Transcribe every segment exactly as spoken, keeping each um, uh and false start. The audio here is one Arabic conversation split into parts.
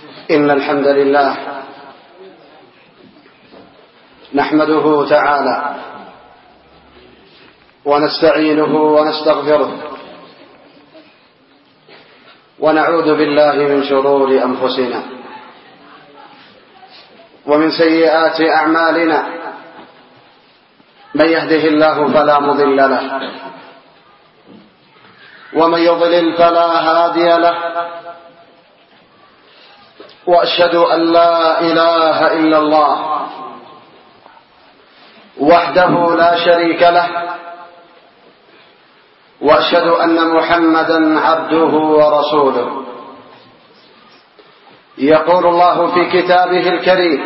إن الحمد لله نحمده تعالى ونستعينه ونستغفره ونعوذ بالله من شرور أنفسنا ومن سيئات أعمالنا. من يهده الله فلا مضل له ومن يضلل فلا هادي له، وأشهد أن لا إله إلا الله وحده لا شريك له، وأشهد أن محمدا عبده ورسوله. يقول الله في كتابه الكريم: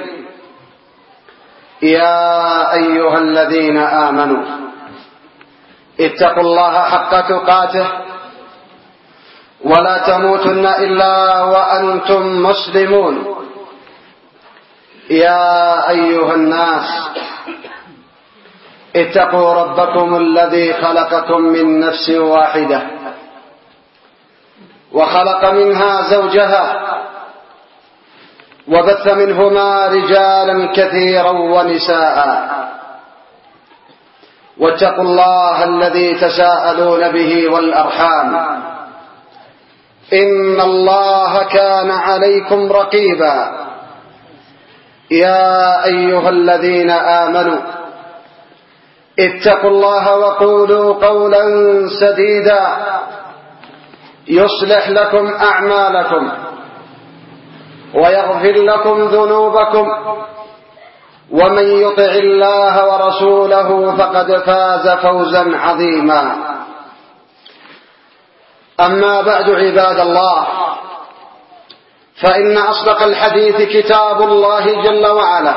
يا أيها الذين آمنوا اتقوا الله حق تقاته ولا تموتن إلا وأنتم مسلمون. يا أيها الناس اتقوا ربكم الذي خلقكم من نفس واحدة وخلق منها زوجها وبث منهما رجالا كثيرا ونساء، واتقوا الله الذي تساءلون به والأرحام إن الله كان عليكم رقيبا. يا أيها الذين آمنوا اتقوا الله وقولوا قولا سديدا يصلح لكم أعمالكم ويغفر لكم ذنوبكم، ومن يطع الله ورسوله فقد فاز فوزا عظيما. أما بعد، عباد الله، فإن أصدق الحديث كتاب الله جل وعلا،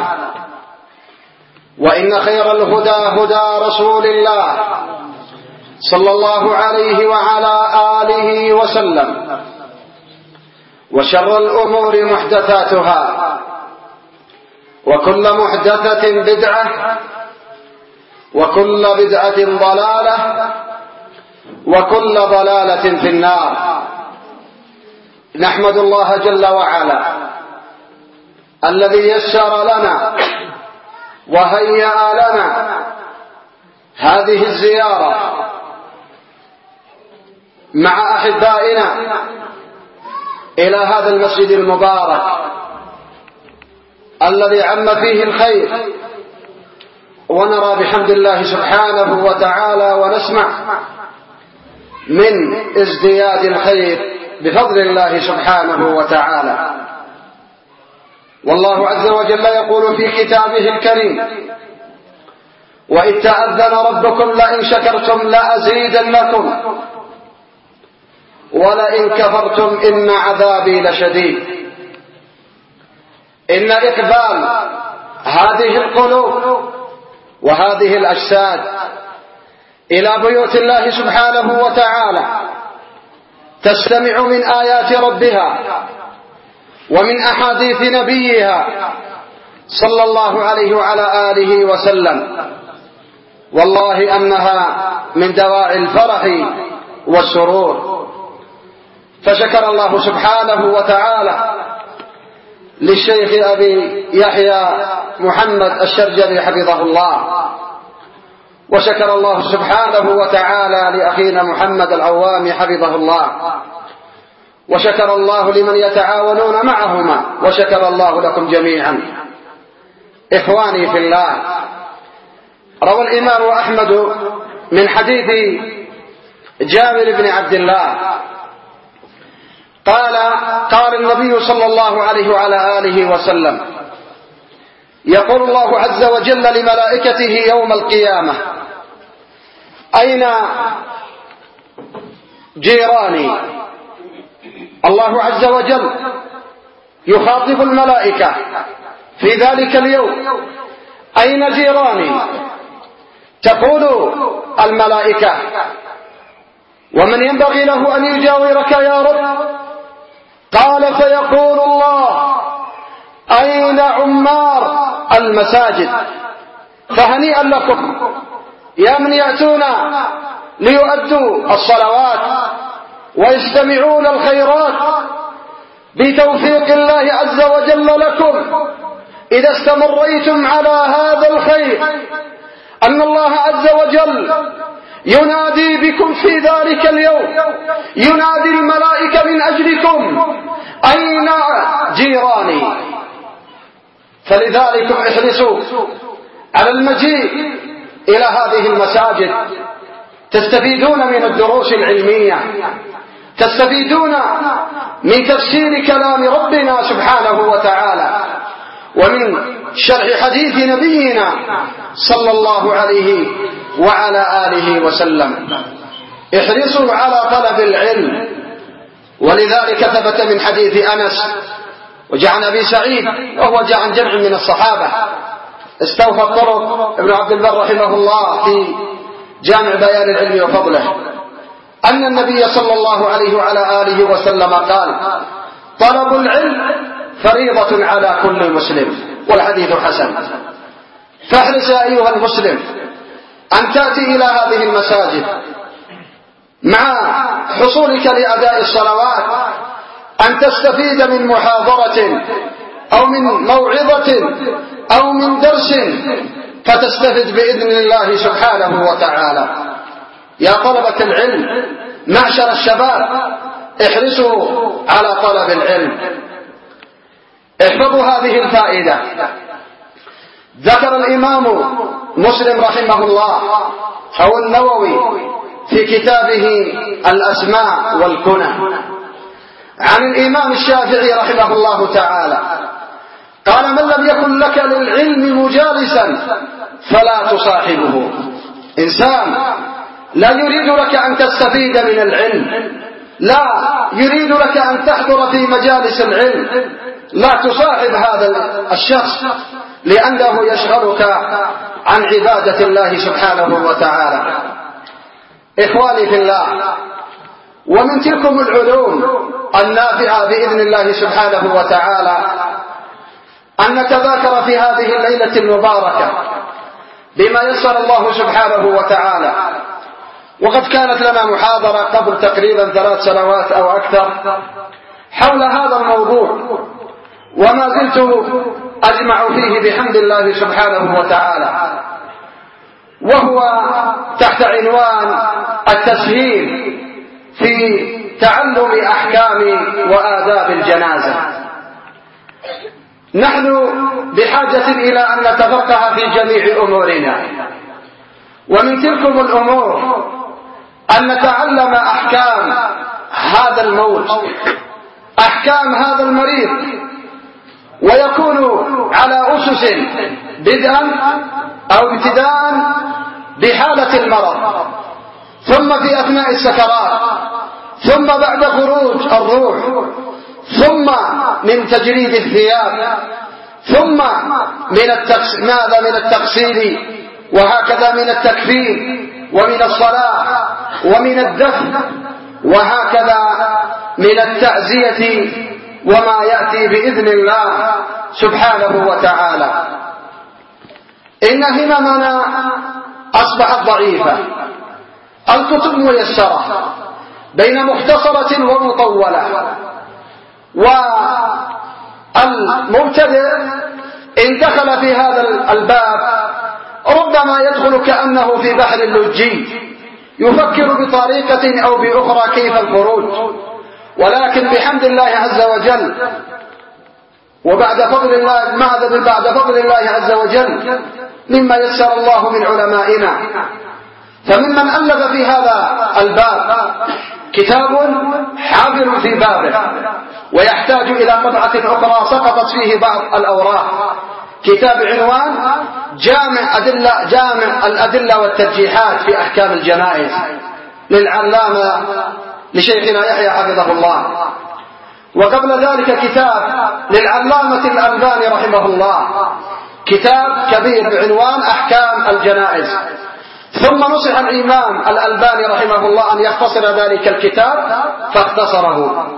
وإن خير الهدى هدى رسول الله صلى الله عليه وعلى آله وسلم، وشر الأمور محدثاتها، وكل محدثة بدعة، وكل بدعة ضلالة، وكل ضلالة في النار. نحمد الله جل وعلا الذي يسر لنا وهيأ لنا هذه الزيارة مع أحبائنا إلى هذا المسجد المبارك الذي عم فيه الخير، ونرى بحمد الله سبحانه وتعالى ونسمع من ازدياد الخير بفضل الله سبحانه وتعالى. والله عز وجل يقول في كتابه الكريم: وإذ تأذن ربكم لئن شكرتم لأزيدنكم ولئن كفرتم إن عذابي لشديد. إن إقبال هذه القلوب وهذه الأجساد إلى بيوت الله سبحانه وتعالى تستمع من آيات ربها ومن أحاديث نبيها صلى الله عليه وعلى آله وسلم، والله أنها من دواعي الفرح والسرور. فشكر الله سبحانه وتعالى للشيخ أبي يحيى محمد الشرجلي حفظه الله، وشكر الله سبحانه وتعالى لأخينا محمد العوامي حفظه الله، وشكر الله لمن يتعاونون معهما، وشكر الله لكم جميعا. إخواني في الله، روى الإمام أحمد من حديث جابر بن عبد الله قال: قال النبي صلى الله عليه وعلى آله وسلم: يقول الله عز وجل لملائكته يوم القيامة: أين جيراني؟ الله عز وجل يخاطب الملائكة في ذلك اليوم: أين جيراني؟ تقول الملائكة: ومن ينبغي له أن يجاورك يا رب؟ قال: فيقول الله: أين عمار المساجد؟ فهنيئا لكم يا من يأتون ليؤدوا الصلوات ويستمعون الخيرات بتوفيق الله عز وجل لكم إذا استمريتم على هذا الخير أن الله عز وجل ينادي بكم في ذلك اليوم، ينادي الملائكة من أجلكم: أين جيراني؟ فلذلك احرصوا على المجيء إلى هذه المساجد، تستفيدون من الدروس العلمية، تستفيدون من تفسير كلام ربنا سبحانه وتعالى ومن شرح حديث نبينا صلى الله عليه وعلى آله وسلم. احرصوا على طلب العلم، ولذلك ثبت من حديث أنس وجاء عن أبي سعيد وهو جاء عن جمع من الصحابة، استوفى الطرق ابن عبد البر رحمه الله في جامع بيان العلم وفضله أن النبي صلى الله عليه وعلى آله وسلم قال: طلب العلم فريضة على كل مسلم، والحديث حسن. فاحرص يا أيها المسلم أن تأتي إلى هذه المساجد مع حصولك لأداء الصلوات، أن تستفيد من محاضرة أو من موعظة أو من درس فتستفد بإذن الله سبحانه وتعالى. يا طلبة العلم معشر الشباب، احرصوا على طلب العلم. احفظوا هذه الفائدة. ذكر الإمام مسلم رحمه الله أو النووي في كتابه الأسماء والكنى عن الإمام الشافعي رحمه الله تعالى قال: من لم يكن لك للعلم مجالسا فلا تصاحبه. إنسان لا يريد لك أن تستفيد من العلم، لا يريد لك أن تحضر في مجالس العلم، لا تصاحب هذا الشخص لأنه يشغلك عن عبادة الله سبحانه وتعالى. إخواني في الله، ومن تلكم العلوم النافعة بإذن الله سبحانه وتعالى أن نتذاكر في هذه الليلة المباركة بما يسر الله سبحانه وتعالى. وقد كانت لنا محاضرة قبل تقريبا ثلاث سنوات أو أكثر حول هذا الموضوع، وما زلت أجمع فيه بحمد الله سبحانه وتعالى، وهو تحت عنوان التسهيل في تعلم أحكام وآداب الجنازة. نحن بحاجة إلى أن نتفقه في جميع أمورنا، ومن تلكم الأمور أن نتعلم أحكام هذا الموت، أحكام هذا المريض، ويكون على أسس بدءا أو ابتداء بحالة المرض، ثم في أثناء السكرات، ثم بعد خروج الروح، ثم من تجريد الثياب، ثم من التقس... ماذا من التغسيل، وهكذا من التكفين، ومن الصلاة، ومن الدفن، وهكذا من التعزية وما يأتي بإذن الله سبحانه وتعالى. إن هممنا أصبحت ضعيفة، الكتب ميسرة بين مختصرة ومطولة، والمبتدئ إن دخل في هذا الباب ربما يدخل كأنه في بحر اللجي، يفكر بطريقة أو بأخرى كيف الخروج، ولكن بحمد الله عز وجل وبعد فضل الله ماذا بعد فضل الله عز وجل مما يسر الله من علمائنا، فممن ألف في هذا الباب كتاب حافل في بابه ويحتاج إلى طبعة أخرى سقطت فيه بعض الأوراق، كتاب عنوان جامع أدلة جامع الأدلة والترجيحات في أحكام الجنائز للعلامة لشيخنا يحيى حفظه الله. وقبل ذلك كتاب للعلامة الألباني رحمه الله، كتاب كبير بعنوان أحكام الجنائز. ثم نصح الإمام الألباني رحمه الله أن يختصر ذلك الكتاب فاختصره.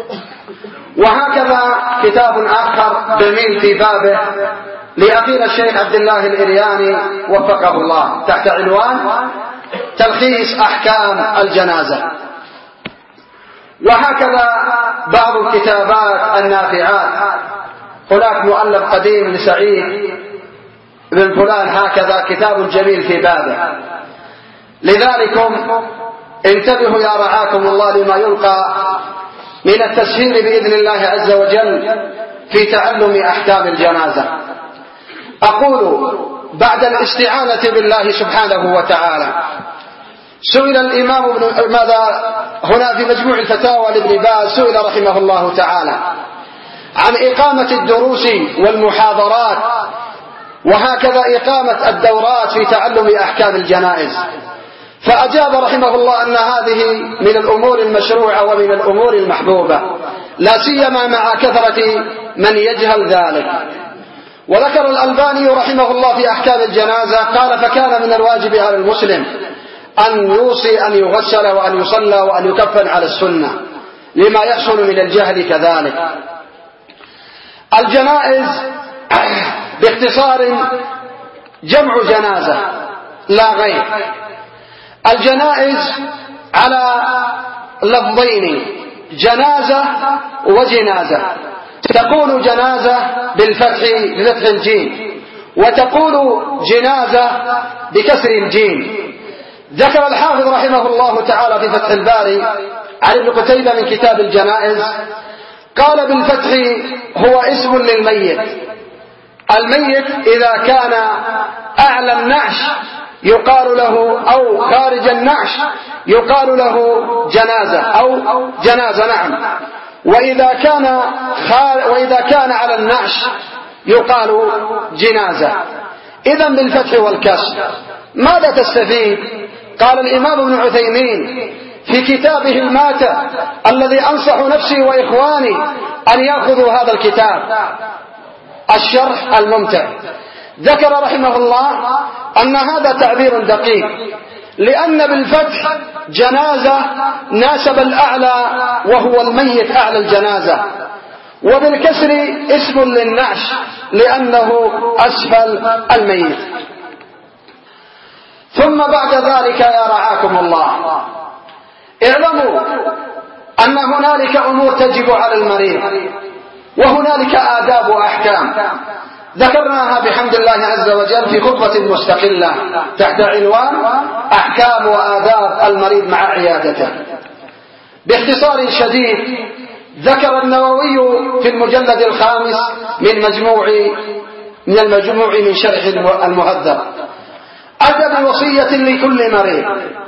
وهكذا كتاب آخر جميل في بابه لأخينا الشيخ عبد الله الإرياني وفقه الله تحت عنوان تلخيص أحكام الجنازة. وهكذا بعض الكتابات النافعات. هناك مؤلف قديم لسعيد بن فلان هكذا، كتاب جميل في بابه. لذلكم انتبهوا يا رعاكم الله لما يلقى من التسهيل بإذن الله عز وجل في تعلم أحكام الجنازة. أقول بعد الاستعانة بالله سبحانه وتعالى، سئل الإمام ابن ماذا هنا في مجموع الفتاوى لابن باز، سئل رحمه الله تعالى عن إقامة الدروس والمحاضرات وهكذا إقامة الدورات في تعلم أحكام الجنائز، فأجاب رحمه الله أن هذه من الأمور المشروعة ومن الأمور المحبوبة، لا سيما مع كثرة من يجهل ذلك. وذكر الألباني رحمه الله في أحكام الجنازة قال: فكان من الواجب على المسلم أن يوصي أن يغسل وأن يصلى وأن يكفن على السنة لما يحصل من الجهل كذلك. الجنائز باختصار جمع جنازة لا غير. الجنائز على لفظين: جنازة وجنازة. تقول جنازة بالفتح بفتح الجيم، وتقول جنازة بكسر الجيم. ذكر الحافظ رحمه الله تعالى في فتح الباري عن ابن قتيبة من كتاب الجنائز قال: بالفتح هو اسم للميت. الميت إذا كان أعلى النعش يقال له، أو خارج النعش يقال له جنازة أو جنازة، نعم. وإذا كان خار وإذا كان على النعش يقال جنازة. إذن بالفتح والكسر. ماذا تستفيد؟ قال الإمام ابن عثيمين في كتابه الماتع الذي أنصح نفسي وإخواني أن يأخذوا هذا الكتاب، الشرح الممتع، ذكر رحمه الله أن هذا تعبير دقيق، لأن بالفتح جنازة ناسب الأعلى وهو الميت أعلى الجنازة، وبالكسر اسم للنعش لأنه أسفل الميت. ثم بعد ذلك يا رعاكم الله، اعلموا أن هنالك أمور تجب على المريض، وهنالك آداب وأحكام ذكرناها بحمد الله عز وجل في خطبة مستقلة تحت عنوان أحكام وآداب المريض مع عيادته. باختصار شديد، ذكر النووي في المجلد الخامس من مجموع من المجموع من شرح المهذب أدب وصية لكل مريض.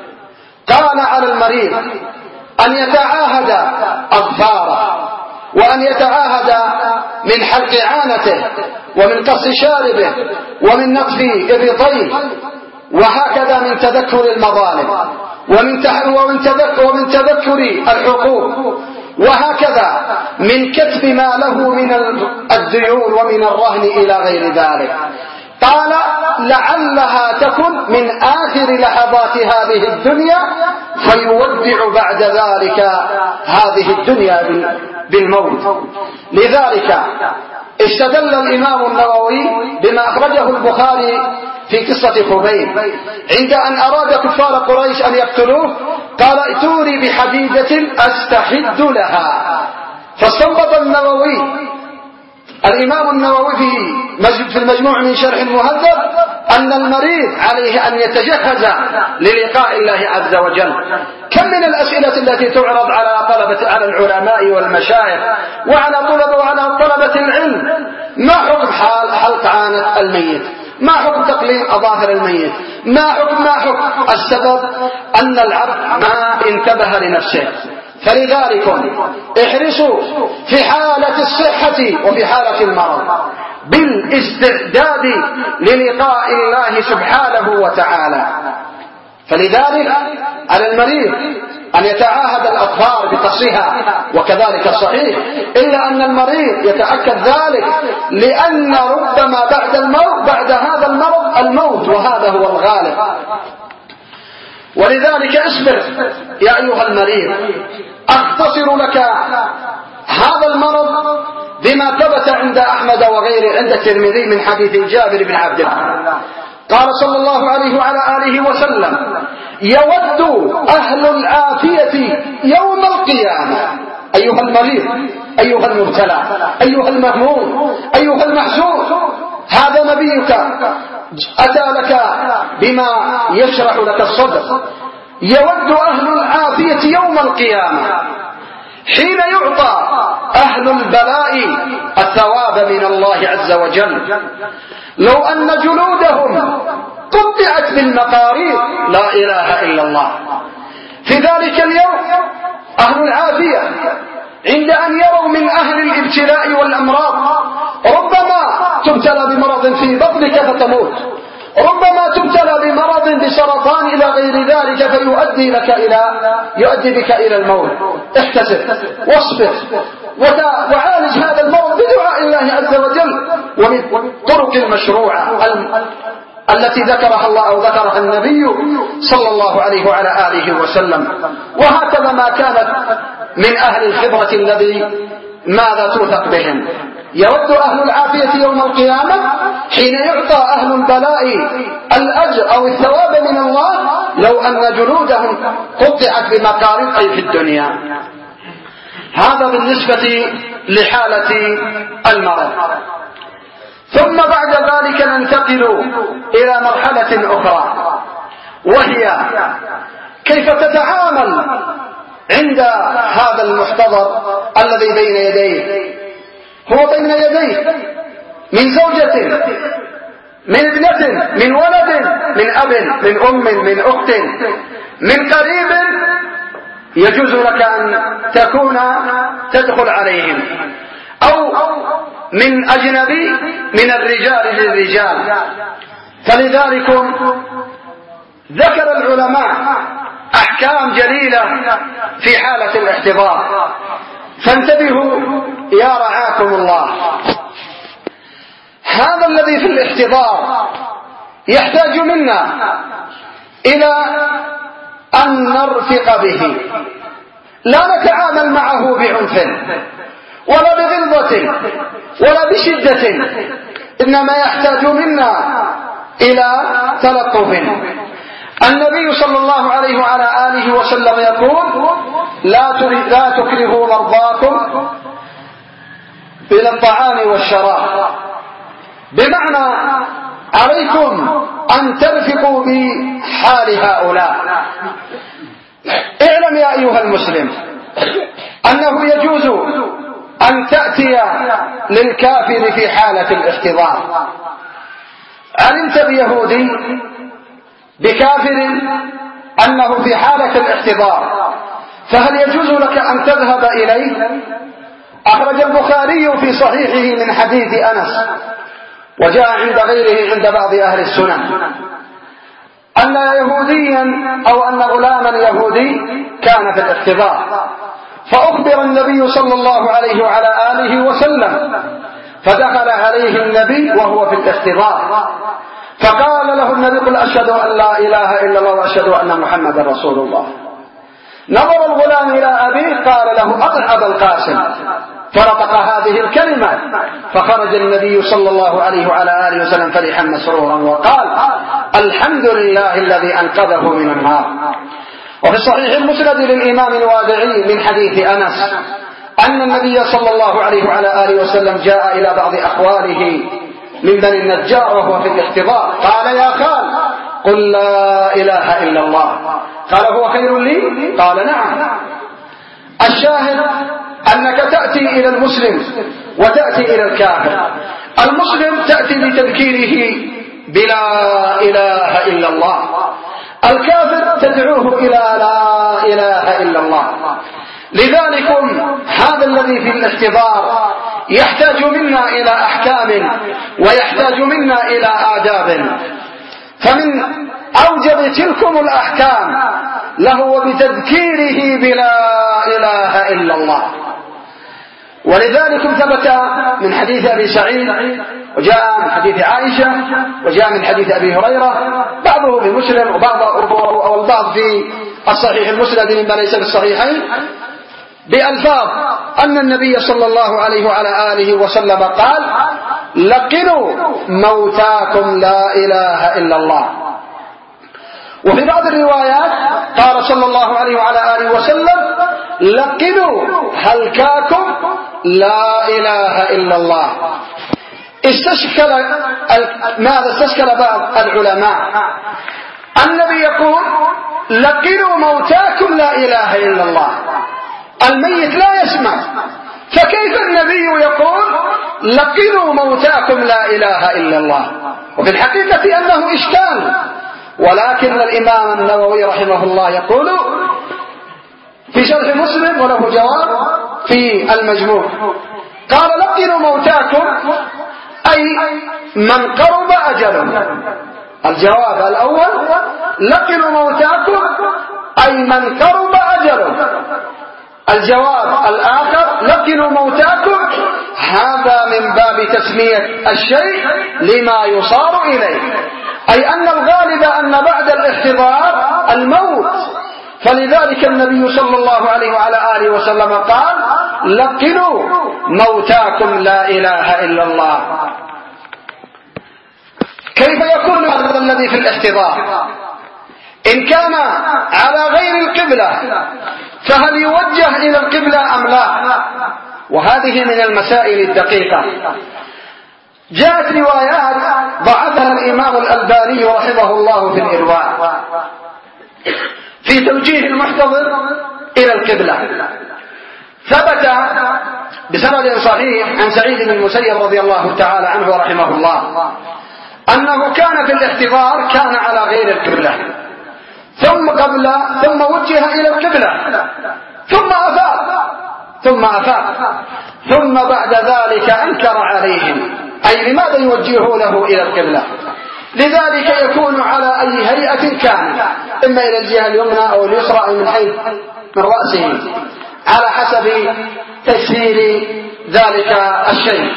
قال: على المريض أن يتعاهد أظفاره، وأن يتعاهد من حلق عانته، ومن قص شاربه، ومن نطف إبطيه، وهكذا من تذكر المظالم، ومن ومن تذكر ومن تذكر الحقوق، وهكذا من كتب ما له من الديون ومن الرهن إلى غير ذلك. قال: لعلها تكن من آخر لحظات هذه الدنيا فيودع بعد ذلك هذه الدنيا بالموت. لذلك استدل الإمام النووي بما أخرجه البخاري في قصة خبيب عند أن أراد كفار قريش أن يقتلوه، قال: ائتوني بحديدة أستحد لها. فاستنبط النووي الإمام النووي في المجموع من شرح المهذب أن المريض عليه أن يتجهز للقاء الله عز وجل. كم من الأسئلة التي تعرض على طلبة على العلماء والمشايخ وعلى طلبة وعلى طلبة العلم: ما حكم حال حلق عانة الميت؟ ما حكم تقليم أظافر الميت؟ ما حكم ما حكم السبب أن العبد ما انتبه لنفسه. فلذلك احرصوا في حالة الصحة وفي حالة المرض بالاستعداد للقاء الله سبحانه وتعالى. فلذلك على المريض أن يتعاهد الأظفار بقصها، وكذلك الصحيح، إلا أن المريض يتأكد ذلك، لأن ربما بعد الموت بعد هذا المرض الموت، وهذا هو الغالب. ولذلك اصبر يا أيها المريض. أختصر لك هذا المرض بما ثبت عند أحمد وغيره عند الترمذي من حديث جابر بن عبد الله قال صلى الله عليه وعلى آله وسلم: يود أهل العافية يوم القيامة أيها المريض، أيها المبتلى، أيها المهموم، أيها المحزون، هذا نبيك أتى لك بما يشرح لك الصدر. يود أهل العافية يوم القيامة حين يعطى أهل البلاء الثواب من الله عز وجل لو أن جلودهم قطعت بالمقاريض لا إله إلا الله. في ذلك اليوم أهل العافية عند أن يروا من أهل الابتلاء والأمراض ربما تبتلى بمرض في بطنك فتموت، ربما تبتلى بمرض بسرطان إلى غير ذلك فيؤدي لك إلى يؤدي بك إلى الموت. احتسب واصبر وعالج هذا المرض بدعاء الله عز وجل ومن الطرق المشروعة التي ذكرها الله أو ذكرها النبي صلى الله عليه وعلى آله وسلم. وهكذا ما كانت من أهل الخبرة الذي ماذا توثق بهم. يود أهل العافية يوم القيامة حين يعطى أهل البلاء الأجر أو الثواب من الله لو أن جلودهم قطعت بمقارض أي في الدنيا. هذا بالنسبة لحالة المرض. ثم بعد ذلك ننتقل إلى مرحلة أخرى وهي كيف تتعامل عند هذا المحتضر الذي بين يديه. هو بين يديه من زوجة، من ابنة، من ولد، من أب، من أم، من أخت، من قريب يجوز لك أن تكون تدخل عليهم، أو من أجنبي من الرجال للرجال. فلذلك ذكر العلماء أحكام جليلة في حالة الاحتضار، فانتبهوا يا رعاكم الله. هذا الذي في الاحتضار يحتاج منا إلى أن نرفق به، لا نتعامل معه بعنف ولا بغلظة ولا بشدة، إنما يحتاج منا إلى تلطف. النبي صلى الله عليه وعلى آله وسلم يقول لا لا تكرهوا مرضاكم إلى الطعام والشراب، بمعنى عليكم أن ترفقوا بحال هؤلاء. اعلم يا أيها المسلم أنه يجوز أن تأتي للكافر في حالة الاحتضار. علمت بيهودي بكافر أنه في حالة الاحتضار، فهل يجوز لك أن تذهب إليه؟ أخرج البخاري في صحيحه من حديث أنس، وجاء عند غيره عند بعض أهل السنن، أن يهوديا أو أن غلاما يهودي كان في الاحتضار، فأخبر النبي صلى الله عليه وعلى آله وسلم، فدخل عليه النبي وهو في الاحتضار، فقال له النبي قل أشهد أن لا إله إلا الله وأشهد أن محمدا رسول الله. نظر الغلام إلى أبيه قال له أطع أبا القاسم، فرطق هذه الكلمة، فخرج النبي صلى الله عليه وعلى آله وسلم فرحا مسرورا وقال الحمد لله الذي أنقذه من النار. وفي الصحيح المسند للإمام الوادعي من حديث أنس أن النبي صلى الله عليه وعلى آله وسلم جاء إلى بعض أخواله من بني النجار وهو في الاحتضار، قال يا خال قل لا إله إلا الله. قال هو خير لي؟ قال نعم. الشاهد أنك تأتي إلى المسلم وتأتي إلى الكافر. المسلم تأتي بتذكيره بلا إله إلا الله، الكافر تدعوه إلى لا إله إلا الله. لذلك هذا الذي في الاحتضار يحتاج منا إلى أحكام ويحتاج منا إلى آداب، فمن أوجب تلكم الأحكام له بتذكيره بلا إله إلا الله. ولذلك ثبت من حديث أبي سعيد، وجاء من حديث عائشة، وجاء من حديث أبي هريرة، بعضه في مسلم وبعض أو البعض في الصحيح المسند مما ليس في الصحيحين، بألفاظ أن النبي صلى الله عليه وعلى آله وسلم قال لقنوا موتاكم لا إله إلا الله. وفي بعض الروايات قال صلى الله عليه وعلى آله وسلم لقنوا هلكاكم لا إله إلا الله. استشكل ماذا استشكل بعض العلماء. النبي يقول لقنوا موتاكم لا إله إلا الله، الميت لا يسمع، فكيف النبي يقول لقنوا موتاكم لا إله إلا الله؟ وفي الحقيقة أنه إشكال، ولكن الإمام النووي رحمه الله يقول في شرح مسلم وله جواب في المجموع، قال لقنوا موتاكم أي من قرب أجله. الجواب الأول لقنوا موتاكم أي من قرب أجله. الجواب الآخر لقنوا موتاكم، هذا من باب تسمية الشيء لما يصار إليه، أي أن الغالب أن بعد الاحتضار الموت، فلذلك النبي صلى الله عليه وعلى آله وسلم قال لقنوا موتاكم لا إله إلا الله. كيف يكون هذا الذي في الاحتضار؟ إن كان على غير القبلة فهل يوجه إلى القبلة أم لا؟ وهذه من المسائل الدقيقة. جاءت روايات ضعفها الإمام الألباني رحمه الله في الإرواء في توجيه المحتضر إلى القبلة. ثبت بسند صحيح عن سعيد بن المسيب رضي الله تعالى عنه ورحمه الله أنه كان في الاحتضار كان على غير القبلة، ثم قبل ثم وجه إلى القبلة، ثم أفاق ثم أفاق ثم بعد ذلك أنكر عليهم، أي لماذا يوجهونه إلى القبلة؟ لذلك يكون على أي هيئة كان، إما إلى الجهة اليمنى أو اليسرى أو من حيث من رأسه على حسب تسهيل ذلك الشيء.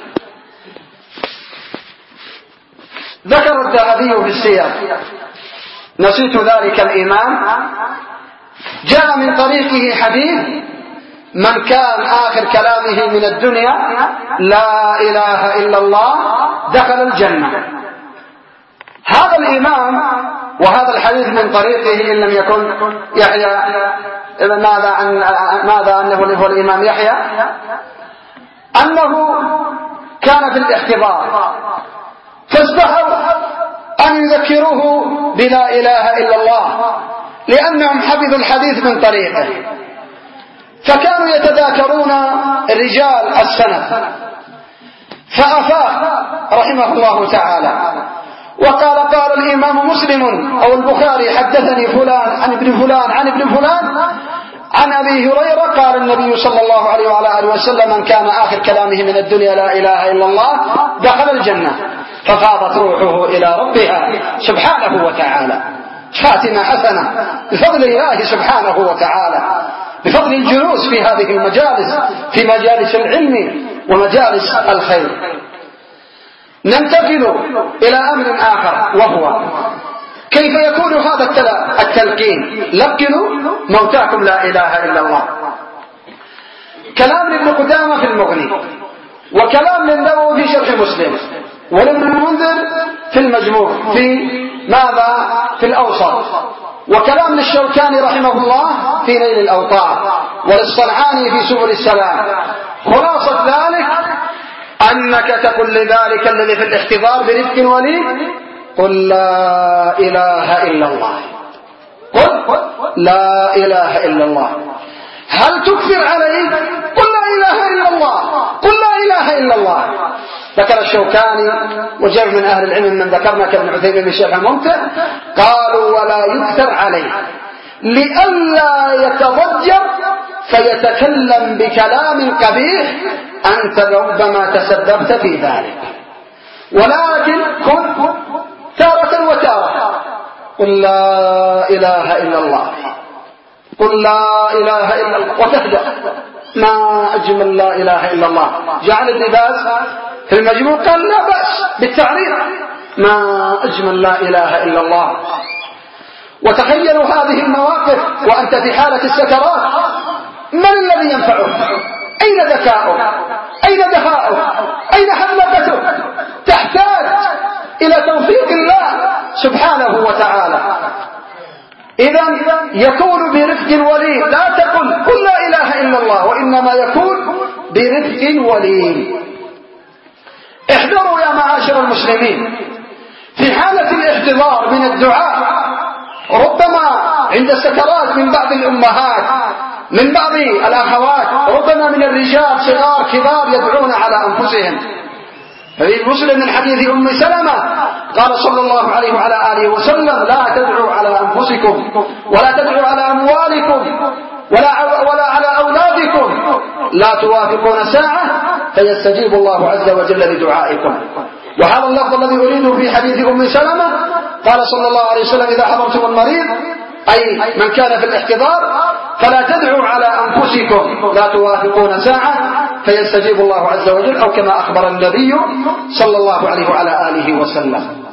ذكر الذهبي في السير، نسيت ذلك الإمام، جاء من طريقه حديث من كان آخر كلامه من الدنيا لا إله إلا الله دخل الجنة. هذا الإمام وهذا الحديث من طريقه إن لم يكن يحيى ماذا عن ماذا أنه هو الإمام يحيى أنه كان في الاحتضار، فاستحوا أن يذكروه بلا إله إلا الله لأنهم حفظوا الحديث من طريقه، فكانوا يتذاكرون رجال السند، فأفاق رحمه الله تعالى وقال قال الإمام مسلم أو البخاري حدثني فلان عن ابن فلان عن ابن فلان عن أبي هريرة قال النبي صلى الله عليه وعلى آله وسلم من كان آخر كلامه من الدنيا لا إله إلا الله دخل الجنة، ففاضت روحه إلى ربها سبحانه وتعالى. خاتمة حسنة بفضل الله سبحانه وتعالى، بفضل الجلوس في هذه المجالس، في مجالس العلم ومجالس الخير. ننتقل إلى أمر آخر، وهو كيف يكون هذا التلقين لقنوا موتاكم لا إله إلا الله. كلام ابن قدامة في المغني، وكلام للنووي في شرح مسلم، ولابن المنذر في المجموع في ماذا في الأوسط، وكلام للشوكاني رحمه الله في نيل الأوطار، وللصنعاني في سبل السلام. خلاصة ذلك أنك تقول لذلك الذي في الاحتضار برفق ولي قل لا إله إلا الله، قل لا إله إلا الله. هل تكفر عليه؟ قل لا إله إلا الله، قل لا إله إلا الله. ذكر الشوكاني وجمع من أهل العلم من ذكرنا كابن عثيمين من شرح الممتع قالوا ولا يكثر عليه لئلا يتضجر فيتكلم بكلام قبيح أنت ربما تسببت في ذلك، ولكن كن تارة وتارة قل لا إله إلا الله، قل لا إله إلا الله وتهدأ. ما أجمل لا إله إلا الله. جعل ابن باز في المجموع قال لا بأس بالتعريض، ما أجمل لا إله إلا الله. وتخيلوا هذه المواقف وأنت في حالة السكرات، من الذي ينفعك؟ أين ذكاؤك؟ أين دهاؤك؟ أين حملتك؟ تحتاج إلى توفيق الله سبحانه وتعالى. إذا يكون برفق ولي، لا تقل قل لا إلا الله، وإنما يكون برفق ولين. احذروا يا معاشر المسلمين في حالة الاحتضار من الدعاء، ربما عند سكرات من بعض الأمهات، من بعض الأخوات، ربما من الرجال صغار كبار يدعون على أنفسهم. في مسلم من حديث أم سلمة قال صلى الله عليه وعلى آله وسلم: لا تدعوا على أنفسكم ولا تدعوا على أموالكم ولا, ولا على أولادكم، لا توافقون ساعة فيستجيب الله عز وجل لدعائكم. وهذا اللفظ الذي أريده في حديث أم سلمة قال صلى الله عليه وسلم: إذا حضرتم المريض، أي من كان في الاحتضار، فلا تدعوا على أنفسكم، لا توافقون ساعة فيستجيب الله عز وجل، أو كما أخبر النبي صلى الله عليه وعلى آله وسلم.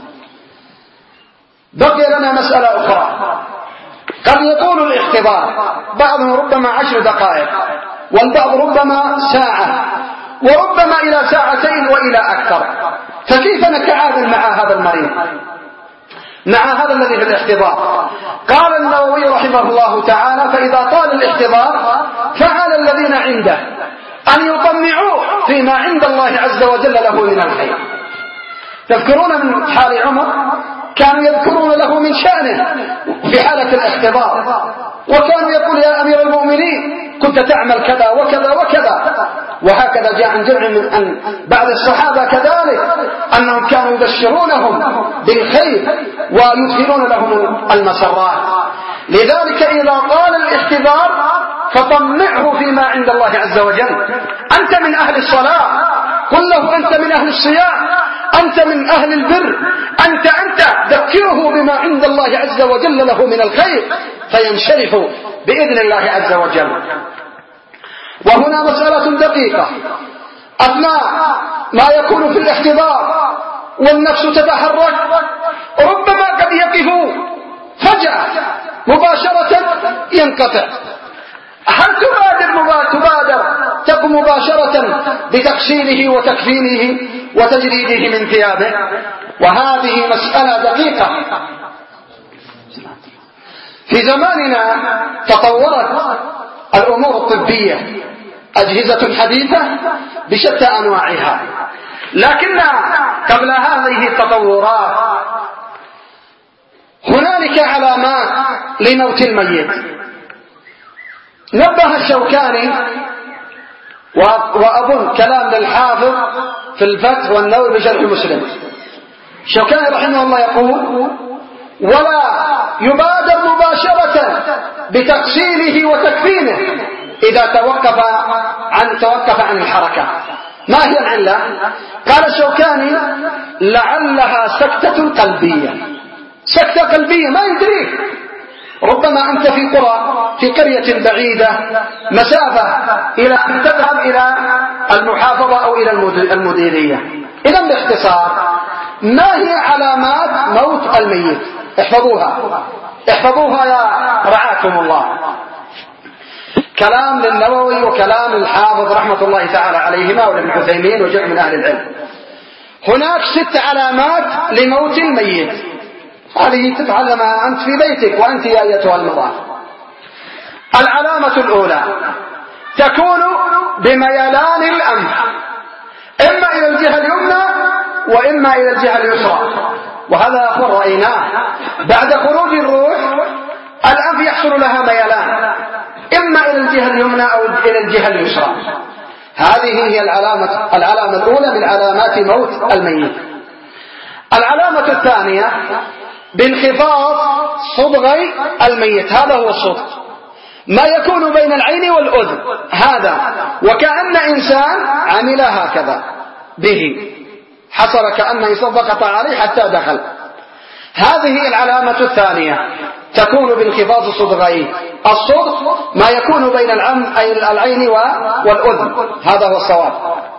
بقي لنا مسألة أخرى. قد يطول الاحتضار، بعضهم ربما عشر دقائق، والبعض ربما ساعة، وربما إلى ساعتين وإلى أكثر. فكيف نتعامل مع هذا المريض، مع هذا الذي في الاحتضار؟ قال النووي رحمه الله تعالى: فإذا طال الاحتضار فعلى الذين عنده أن يطمعوه فيما عند الله عز وجل له من الخير. تذكرون من حال عمر كانوا يذكرون له من شأنه في حالة الاحتضار، وكانوا يقول: يا أمير المؤمنين كنت تعمل كذا وكذا وكذا. وهكذا جاء عن جمع من أن بعض الصحابة كذلك أنهم كانوا يبشرونهم بالخير ويدخلون لهم المسرات. لذلك إذا طال الاحتضار فطمعه فيما عند الله عز وجل. أنت من أهل الصلاة، قل له أنت من أهل الصيام، أنت من أهل البر، أنت أنت ذكره بما عند الله عز وجل له من الخير فينشرح بإذن الله عز وجل. وهنا مسألة دقيقة: أثناء ما يكون في الاحتضار والنفس تتحرك، ربما قد يقف فجأة مباشرة ينقطع. هل تبادر تبادر تقوم مباشرة بتغسيله وتكفينه وتجريده من ثيابه؟ وهذه مسألة دقيقة. في زماننا تطورت الأمور الطبية، أجهزة حديثة بشتى أنواعها، لكن قبل هذه التطورات هنالك علامات لموت الميت. نبه الشوكاني، وأظن كلام للحافظ في الفتح والنووي بشرح مسلم. الشوكاني رحمه الله يقول: ولا يبادر مباشرة بتغسيله وتكفينه إذا توقف عن توقف عن الحركة. ما هي العلة؟ قال الشوكاني: لعلها سكتة قلبية. سكتة قلبية ما يدريك، ربما أنت في قرى في قرية بعيدة مسافة إلى أن تذهب إلى المحافظة أو إلى المديرية. إذا باختصار، ما هي علامات موت الميت؟ احفظوها احفظوها يا رعاكم الله. كلام للنووي وكلام الحافظ رحمة الله تعالى عليهما وابن عثيمين وجمع من أهل العلم. هناك ست علامات لموت الميت، هذه تتعلمها أنت في بيتك وأنت يا أيتها المرأة. العلامة الأولى تكون بميلان الأنف، إما إلى الجهة اليمنى وإما إلى الجهة اليسرى. وهذا يا أخوان رأيناه بعد خروج الروح، الأنف يحصل لها ميلان، إما إلى الجهة اليمنى أو إلى الجهة اليسرى. هذه هي العلامة العلامة الأولى من علامات موت الميت. العلامة الثانية بانخفاض صدغي الميت، هذا هو الصدغ، ما يكون بين العين والأذن، هذا وكأن إنسان عمل هكذا به، حصل كأن إنسان ضغط عليه حتى دخل. هذه العلامة الثانية تكون بانخفاض الصدغين. الصدغ ما يكون بين العين والأذن، هذا هو الصواب.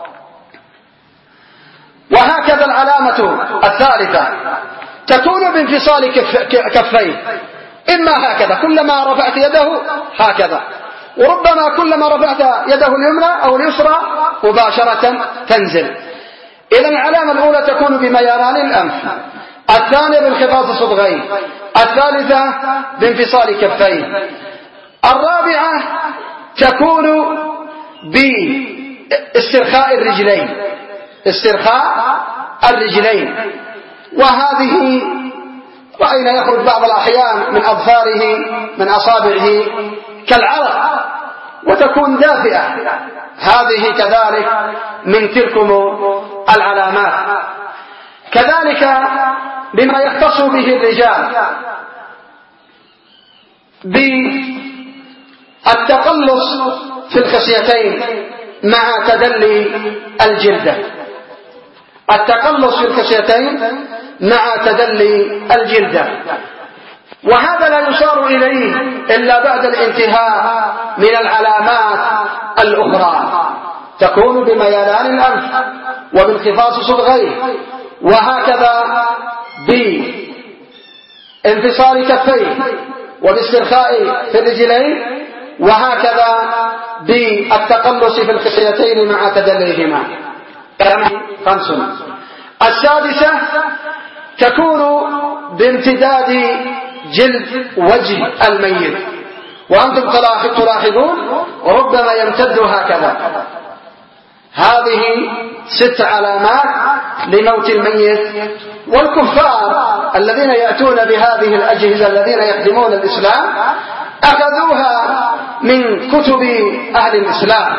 وهكذا العلامة الثالثة تكون بانفصال كفيه، إما هكذا كلما رفعت يده هكذا، وربما كلما رفعت يده اليمنى أو اليسرى مباشرة تنزل. إذن العلامة الأولى تكون بميلان الأنف، الثانية بانخفاض الصدغين، الثالثة بانفصال كفيه، الرابعة تكون باسترخاء الرجلين استرخاء الرجلين وهذه رأينا يخرج بعض الأحيان من أظفاره من أصابعه كالعرق وتكون دافئة، هذه كذلك من تلكم العلامات. كذلك بما يختص به الرجال بالتقلص في الخصيتين مع تدلي الجلدة، التقلص في الخصيتين مع تدلي الجلدة، وهذا لا يشار إليه إلا بعد الانتهاء من العلامات الأخرى، تكون بميلان الأنف وبانخفاض صدغيه، وهكذا بانفصال كفيه وباسترخاء في الرجلين، وهكذا بالتقلص في الخصيتين مع تدليهما. خمس. السادسة تكون بامتداد جلد وجه الميت، وأنتم تلاحظون ربما يمتد هكذا. هذه ست علامات لموت الميت، والكفار الذين يأتون بهذه الأجهزة الذين يخدمون الإسلام أخذوها من كتب أهل الإسلام.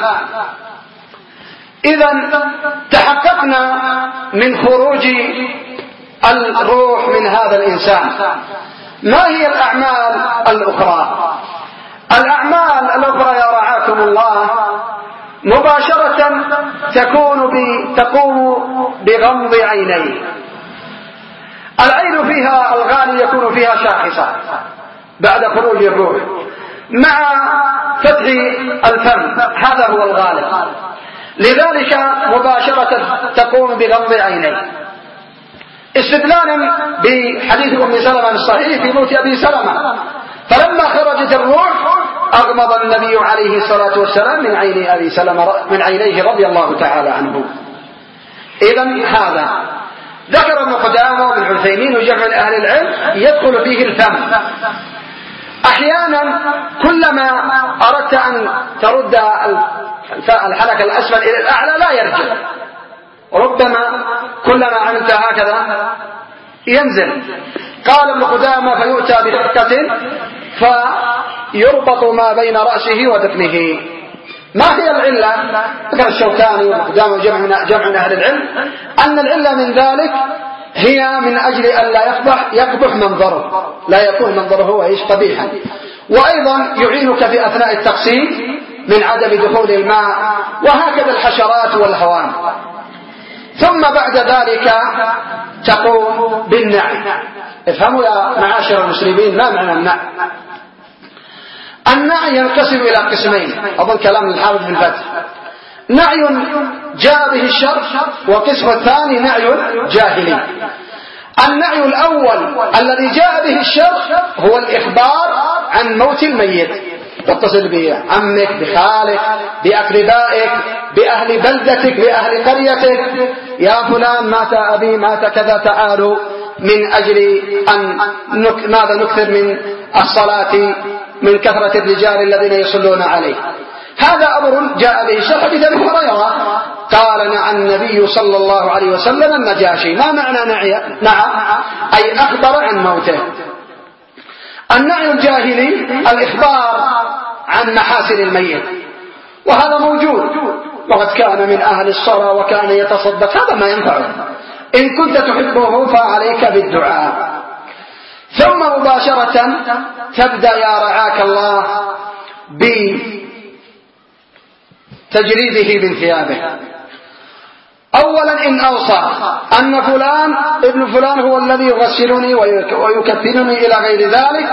إذن تحققنا من خروج الروح من هذا الإنسان. ما هي الأعمال الأخرى؟ الأعمال الأخرى يا رعاكم الله مباشرة تكون تقوم بغمض عينيه. العين فيها الغالب يكون فيها شاخصة بعد خروج الروح مع فتح الفم، هذا هو الغالب، لذلك مباشرة تقوم بغمض عينيه، استدلالا بحديث أم سلمة الصحيح في موت أبي سلمة، فلما خرجت الروح أغمض النبي عليه الصلاة والسلام من عين أبي سلمة من عينيه رضي الله تعالى عنه. إذن هذا ذكر ابن قدامة وابن عثيمين وجمع أهل العلم يدخل فيه الفم. أحيانا كلما أردت أن ترد الحلقة الأسفل إلى الأعلى لا يرجع، ربما كلما عملت هكذا ينزل. قال ابن قدامة فيؤتى بحكة فيربط ما بين رأسه ودفنه. ما هي العلة؟ ذكر الشوكاني وابن قدامة وجمع جمع أهل العلم أن العلة من ذلك هي من أجل أن لا يقبح يقبح منظره، لا يكون منظره ايش قبيحا، وأيضا يعينك في أثناء التقسيم من عدم دخول الماء، وهكذا الحشرات والهوام. ثم بعد ذلك تقوم بالنعي. افهموا يا معاشر المسلمين ما معنى النعي. النعي ينقسم إلى قسمين، أظن كلام الحافظ بن فتح. نعي جاء به الشرع، والقسم الثاني نعي جاهلي. النعي الأول الذي جاء به الشرع هو الإخبار عن موت الميت، تتصل بعمك بخالك بأقربائك بأهل بلدتك بأهل قريتك، يا فلان مات أبي مات كذا، تعالوا من أجل أن نك... ماذا نكثر من الصلاة من كثرة الرجال الذين يصلون عليه. هذا أمر جاء به الشرع. حديث أبي هريرة قال نعى النبي صلى الله عليه وسلم النجاشي. ما معنى نعي؟ نعم أي أخبر عن موته. النعي الجاهلي الإخبار عن محاسن الميت، وهذا موجود، وقد كان من أهل الصلاة وكان يتصدق، هذا ما ينفعه. إن كنت تحبه فعليك بالدعاء. ثم مباشرة تبدأ يا رعاك الله بتجريده من ثيابه. أولا إن أوصى أن فلان ابن فلان هو الذي يغسلني ويكفنني إلى غير ذلك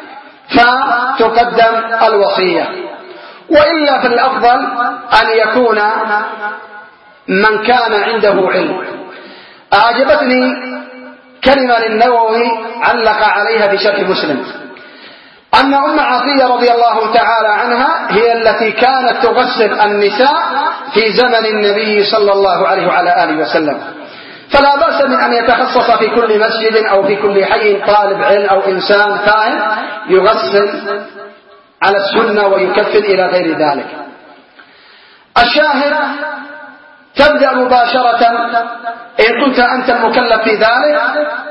فتقدم الوصية، وإلا فالأفضل أن يكون من كان عنده علم. أعجبتني كلمة للنووي علق عليها بشرح مسلم، أن أم عطية رضي الله تعالى عنها هي التي كانت تغسل النساء في زمن النبي صلى الله عليه وعلى آله وسلم، فلا بأس من أن يتخصص في كل مسجد أو في كل حي طالب علم أو إنسان فاهم يغسل على السنة ويكفل إلى غير ذلك. الشاهد تبدأ مباشرة إن كنت أنت المكلف في ذلك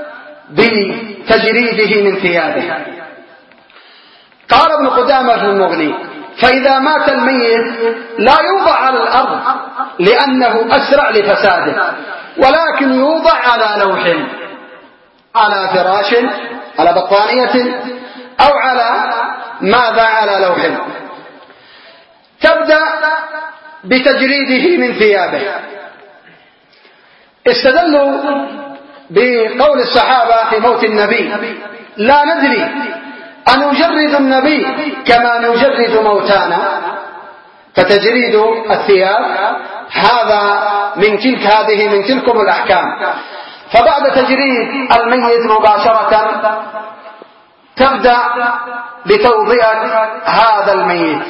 بتجريده من ثيابه. قال ابن قدامة في المغني: فإذا مات الميت لا يوضع على الأرض لأنه أسرع لفساده، ولكن يوضع على لوح، على فراش، على بطانية، أو على ماذا؟ على لوح. تبدأ بتجريده من ثيابه. استدلوا بقول الصحابة في موت النبي: لا ندري أن نجرد النبي كما نجرد موتانا، فتجريد الثياب هذا من تلك هذه من تلكم الأحكام. فبعد تجريد الميت مباشرة تبدأ بتوضئة هذا الميت.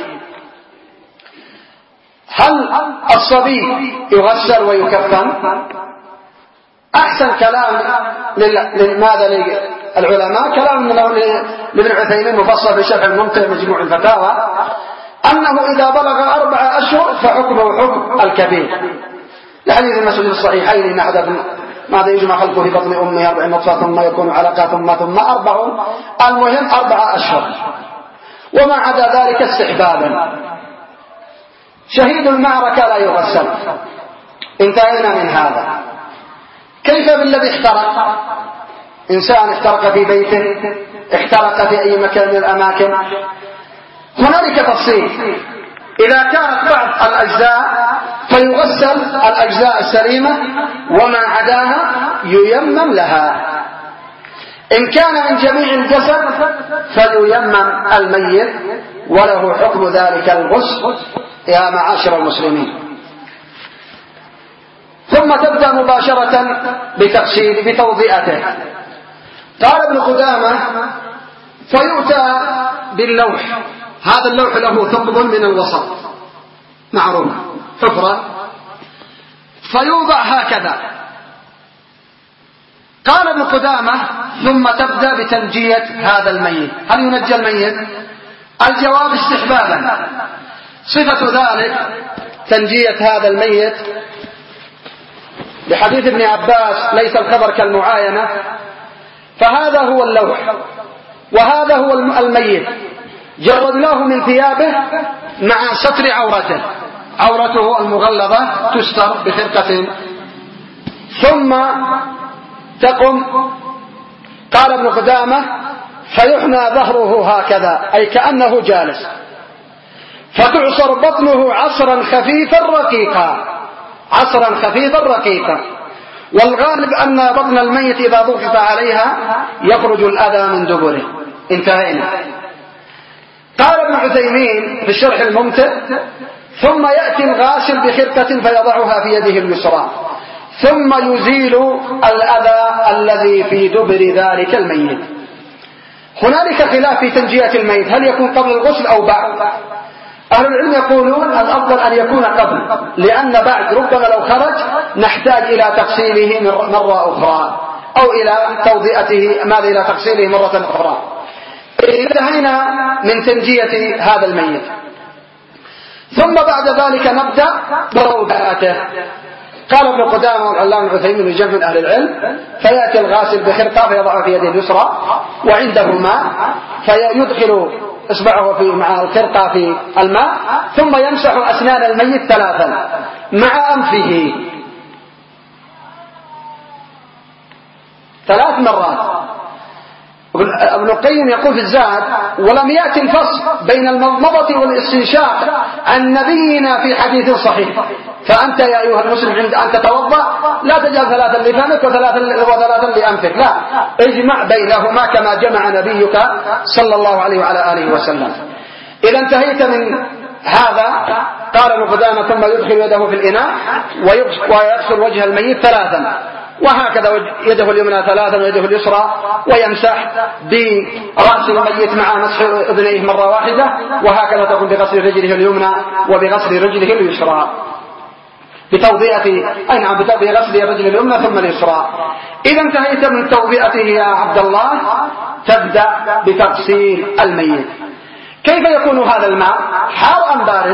هل الصبي يغسل ويكفن؟ أحسن كلام لماذا للعلماء كلام لابن عثيمين مفصل في شرح الممتع مجموع الفتاوى، أنه إذا بلغ أربع أشهر فحكمه حكم الكبير، لحديث المسعود الصحيحين إن أحدكم ماذا يجمع خلقه في بطن أمه أربع نطفة ثم يكون علقة ثم ثم أربع، المهم أربع أشهر، وما عدا ذلك استحبابا. شهيد المعركة لا يغسل. انتهينا من هذا. كيف بالذي احترق؟ إنسان احترق في بيته، احترق في أي مكان من الأماكن، هنالك تفصيل. إذا كانت بعض الأجزاء فيغسل الأجزاء السليمة، وما عداها ييمم لها. إن كان من جميع الجسد فلييمم الميت، وله حكم ذلك الغسل يا معاشر المسلمين. ثم تبدأ مباشرة بتغسيل بتوضئته. قال ابن قدامة: فيؤتى باللوح، هذا اللوح له ثقب من الوسط معروف حفرة، فيوضع هكذا. قال ابن قدامة: ثم تبدأ بتنجية هذا الميت. هل ينجى الميت؟ الجواب استحبابا. صفة ذلك تنجية هذا الميت بحديث ابن عباس: ليس الخبر كالمعاينة. فهذا هو اللوح وهذا هو الميت، جردناه من ثيابه مع ستر عورته، عورته المغلظة تستر بخرقة، ثم تقم. قال ابن قدامة: فيحنى ظهره هكذا، أي كأنه جالس، فتعصر بطنه عصرا خفيفا رقيقا، عصرا خفيفا رقيقا. والغالب أن بطن الميت إذا ضغط عليها يخرج الأذى من دبره. انتهينا. قال ابن عثيمين في الشرح الممتع: ثم يأتي الغاسل بخرقة فيضعها في يده اليسرى، ثم يزيل الأذى الذي في دبر ذلك الميت. هنالك خلاف في تنجية الميت، هل يكون قبل الغسل أو بعد؟ أهل العلم يقولون الأفضل أن يكون قبل، لأن بعد ربما لو خرج نحتاج إلى تغسيله مرة أخرى، أو إلى توضئته ماذا إلى تغسيله مرة أخرى. انتهينا من تنجية هذا الميت. ثم بعد ذلك نبدأ بروضاته. قال ابن قدامة والعلامة العثيمين وجمع من أهل العلم: فيأتي الغاسل بخرقة فيضعها في يده اليسرى وعنده ماء، فيدخل إصبعه في مع الخرقة في الماء، ثم يمسح أسنان الميت ثلاثا مع أنفه ثلاث مرات. ابن القيم يقول في الزاد: ولم يأتي الفصل بين المضمضة والاستنشاق عن نبينا في حديث صحيح. فأنت يا أيها المسلم عند أن تتوضأ لا تجعل ثلاثا لفمك وثلاثا وثلاثا لأنفك، لا، اجمع بينهما كما جمع نبيك صلى الله عليه وعلى آله وسلم. إذا انتهيت من هذا، قال ابن قدامة: ثم يدخل يده في الإناء ويغسل وجه الميت ثلاثا، وهكذا يده اليمنى ثلاثا ويده اليسرى، ويمسح برأس الميت مع مسح أذنيه مرة واحدة، وهكذا تكون بغسل رجله اليمنى وبغسل رجله اليسرى بتوضئة أي نعم بغسل الرجل اليمنى ثم اليسرى. إذا انتهيت من توضئته يا عبد الله تبدأ بتغسيل الميت. كيف يكون هذا الماء؟ حار أم بارد؟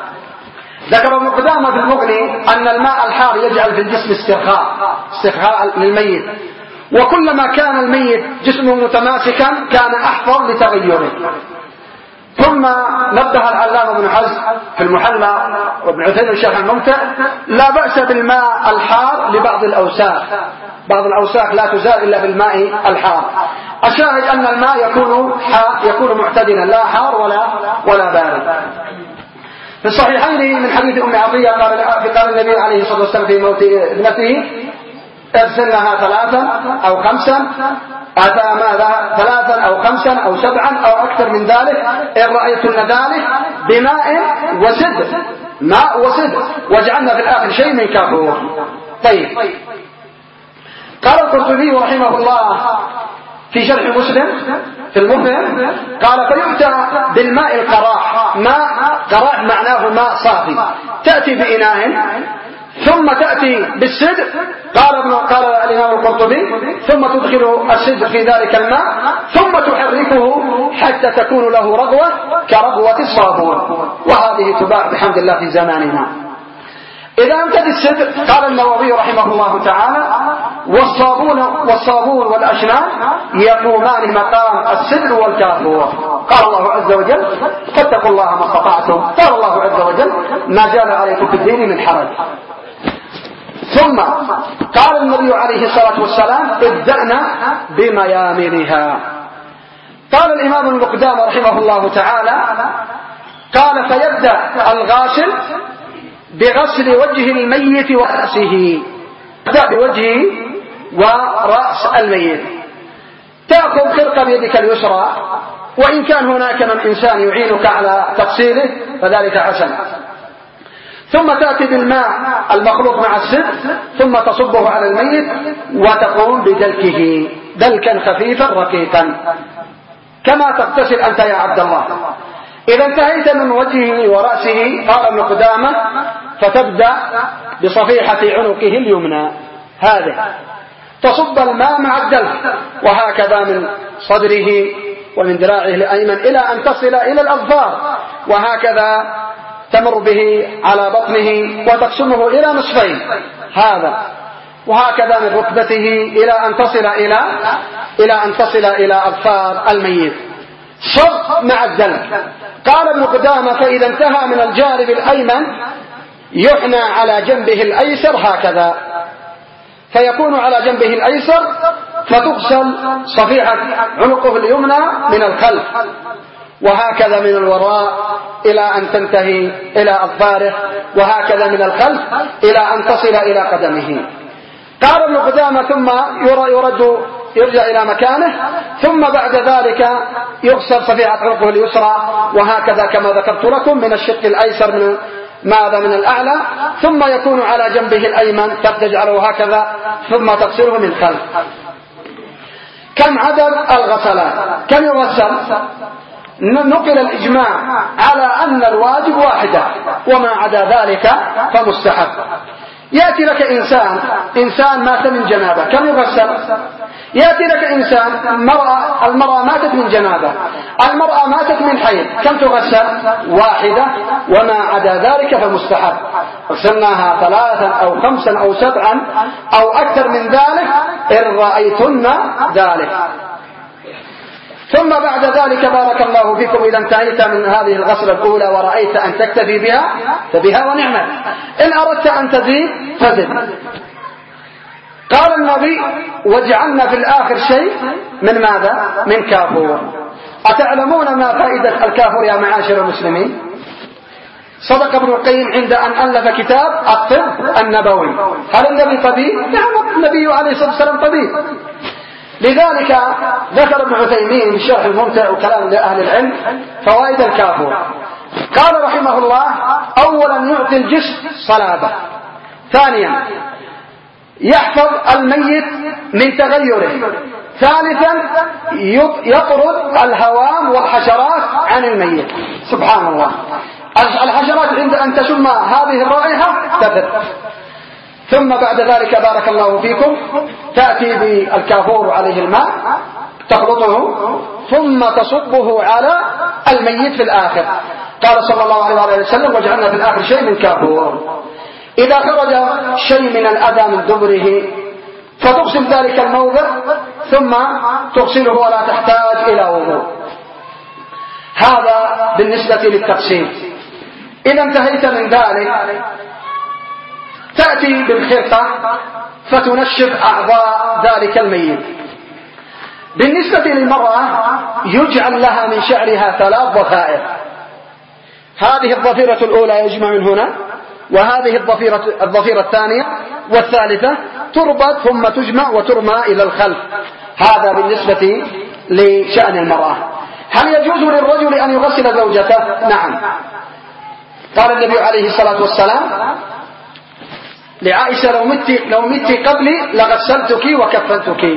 ذكر ابن قدامة في المغني أن الماء الحار يجعل في الجسم استرخاء استرخاء للميت، وكلما كان الميت جسمه متماسكا كان أحفظ لتغيره. ثم نبه العلامة ابن حزم في المحلى وابن عثيمين الشرح الممتع لا بأس بالماء الحار لبعض الأوساخ، بعض الأوساخ لا تزال إلا بالماء الحار. الشاهد أن الماء يكون يكون معتدلا لا حار ولا ولا بارد. في الصحيحين من حديث أم عطية قال قال النبي عليه الصلاة والسلام في موت ابنته ارسلناها ثلاثا أو خمسا، أتى ماذا ثلاثا أو خمسا أو سبعا أو أكثر من ذلك إن رأيتن ذلك بماء وسدر، ماء وسدر، واجعلنا في الآخر شيء من كافور. طيب، قال القرطبي رحمه الله في شرح مسلم في المفهم قال فيؤتى بالماء القراح، ماء قراح معناه ماء صافي، تأتي بإناء ثم تأتي بالسدر، قال ابن قال الإمام القرطبي ثم تدخل السدر في ذلك الماء ثم تحركه حتى تكون له رغوة كرغوة الصابون، وهذه تباع بحمد الله في زماننا. إذا امتد السدر قال النووي رحمه الله تعالى والصابون والصابون والأشنان يقومان مقام السدر والكافور. قال الله عز وجل فاتقوا الله ما استطعتم، قال الله عز وجل ما جعل عليكم في الدين من حرج. ثم قال النبي عليه الصلاة والسلام ابدأنا بميامنها. قال الإمام ابن قدامة رحمه الله تعالى قال فيبدأ الغاسل بغسل وجه الميت ورأسه، يبدأ بوجهه ورأس الميت، تأخذ خرقة بيدك اليسرى، وإن كان هناك من إنسان يعينك على تقصيره فذلك حسن، ثم تأتي بالماء المخلوط مع السدر ثم تصبه على الميت وتقوم بدلكه دلكا خفيفا رقيقا كما تغتسل أنت يا عبد الله. إذا انتهيت من وجهه ورأسه قال ابن قدامة فتبدأ بصفيحة عنقه اليمنى، هذا تصب الماء مع الدلك، وهكذا من صدره ومن ذراعه الأيمن إلى أن تصل إلى الأظفار، وهكذا تمر به على بطنه وتقسمه إلى نصفين، هذا وهكذا من ركبته إلى أن تصل إلى إلى أن تصل إلى أظفار الميت، صب مع الدلك. قال ابن قدامة فإذا انتهى من الجانب الأيمن يحنى على جنبه الأيسر هكذا، فيكون على جنبه الأيسر فتغسل صفيحة عنقه اليمنى من الخلف، وهكذا من الوراء إلى أن تنتهي إلى أظفاره، وهكذا من الخلف إلى أن تصل إلى قدمه. قال ابن قدامة ثم يرد يرجع إلى مكانه، ثم بعد ذلك يغسل صفيحة عنقه اليسرى، وهكذا كما ذكرت لكم من الشق الأيسر من ماذا من الأعلى، ثم يكون على جنبه الأيمن تجعله هكذا ثم تغسله من خلف. كم عدد الغسلات؟ كم يغسل؟ نقل الإجماع على أن الواجب واحدة، وما عدا ذلك فمستحب. يأتي لك إنسان إنسان مات من جنابة، كم يغسل؟ يأتي لك إنسان مرأة المرأة ماتت من جنابة، المرأة ماتت من حيض، كم تغسل؟ واحدة، وما عدا ذلك فمستحب. غسلناها ثلاثا أو خمسا أو سبعا أو أكثر من ذلك إن رأيتن ذلك. ثم بعد ذلك بارك الله فيكم إذا انتهيت من هذه الغسلة الأولى ورأيت أن تكتفي بها فبها ونعمة، إن أردت أن تزيد فزد. قال النبي واجعلنا في الآخر شيء من ماذا؟ من كافور. أتعلمون ما فائدة الكافور يا معاشر المسلمين؟ صدق ابن القيم عند أن ألف كتاب الطب النبوي. هل النبي طبيب؟ نعم، النبي عليه الصلاة والسلام طبيب. لذلك ذكر ابن عثيمين في الشرح الممتع وكلام لأهل العلم فوائد الكافور. قال رحمه الله أولا يعطي الجسم صلابة، ثانيا يحفظ الميت من تغيره، ثالثا يطرد الهوام والحشرات عن الميت. سبحان الله، الحشرات عند أن تشم هذه الرائحة تفر. ثم بعد ذلك بارك الله فيكم تأتي بالكافور عليه الماء تخلطه ثم تصبه على الميت في الآخر. قال صلى الله عليه وسلم واجعلنا في الآخر شيء من كافور. إذا خرج شيء من الأذى من دبره فتغسل ذلك الموضع ثم تغسله ولا تحتاج إلى وضوء. هذا بالنسبة للتقسيم. إذا انتهيت من ذلك تأتي بالخرقة فتنشف أعضاء ذلك الميت. بالنسبة للمرأة يجعل لها من شعرها ثلاث ضفائر. هذه الضفيرة الأولى يجمع من هنا، وهذه الضفيرة, الضفيرة الثانية والثالثة تربط ثم تجمع وترمى إلى الخلف. هذا بالنسبة لشأن المرأة. هل يجوز للرجل أن يغسل زوجته؟ نعم. قال النبي عليه الصلاة والسلام لعائشة لو مت, لو مت قبلي لغسلتك وكفنتك.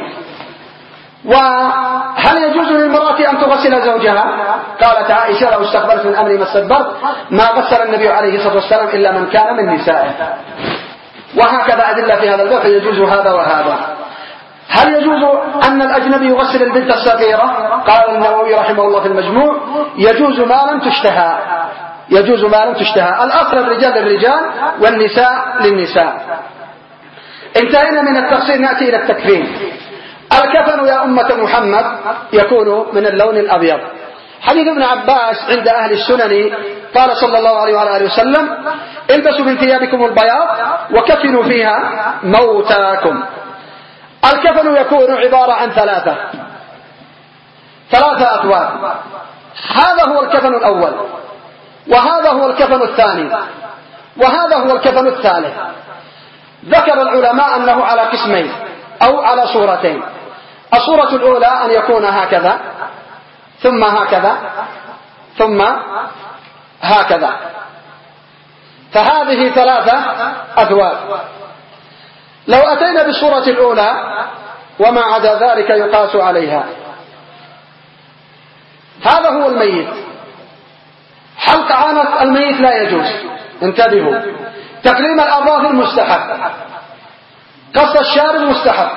وهل يجوز للمرأة أن تغسل زوجها؟ قالت عائشة لو استقبلت من أمري ما استدبرت ما غسل النبي عليه الصلاة والسلام إلا من كان من نسائه. وهكذا أدلة في هذا الباب فيجوز هذا وهذا. هل يجوز أن الأجنبي يغسل البنت الصغيرة؟ قال النووي رحمه الله في المجموع يجوز ما لم تشتهى، يجوز ما لم تشتهى. الأصل الرجال للرجال والنساء للنساء. انتهينا من التفصيل، نأتي إلى التكفين. الكفن يا أمة محمد يكون من اللون الأبيض. حديث ابن عباس عند أهل السنن قال صلى الله عليه وآله وسلم البسوا من ثيابكم البياض وكفنوا فيها موتاكم. الكفن يكون عبارة عن ثلاثة ثلاثة أثواب. هذا هو الكفن الأول، وهذا هو الكفن الثاني، وهذا هو الكفن الثالث. ذكر العلماء أنه على قسمين أو على صورتين. الصورة الأولى أن يكون هكذا ثم هكذا ثم هكذا، فهذه ثلاثة أثواب. لو أتينا بالصورة الأولى وما عدا ذلك يقاس عليها. هذا هو الميت. حلق عانة الميت لا يجوز، انتبهوا. تقليم الأظافر مستحب، قص الشارب مستحب.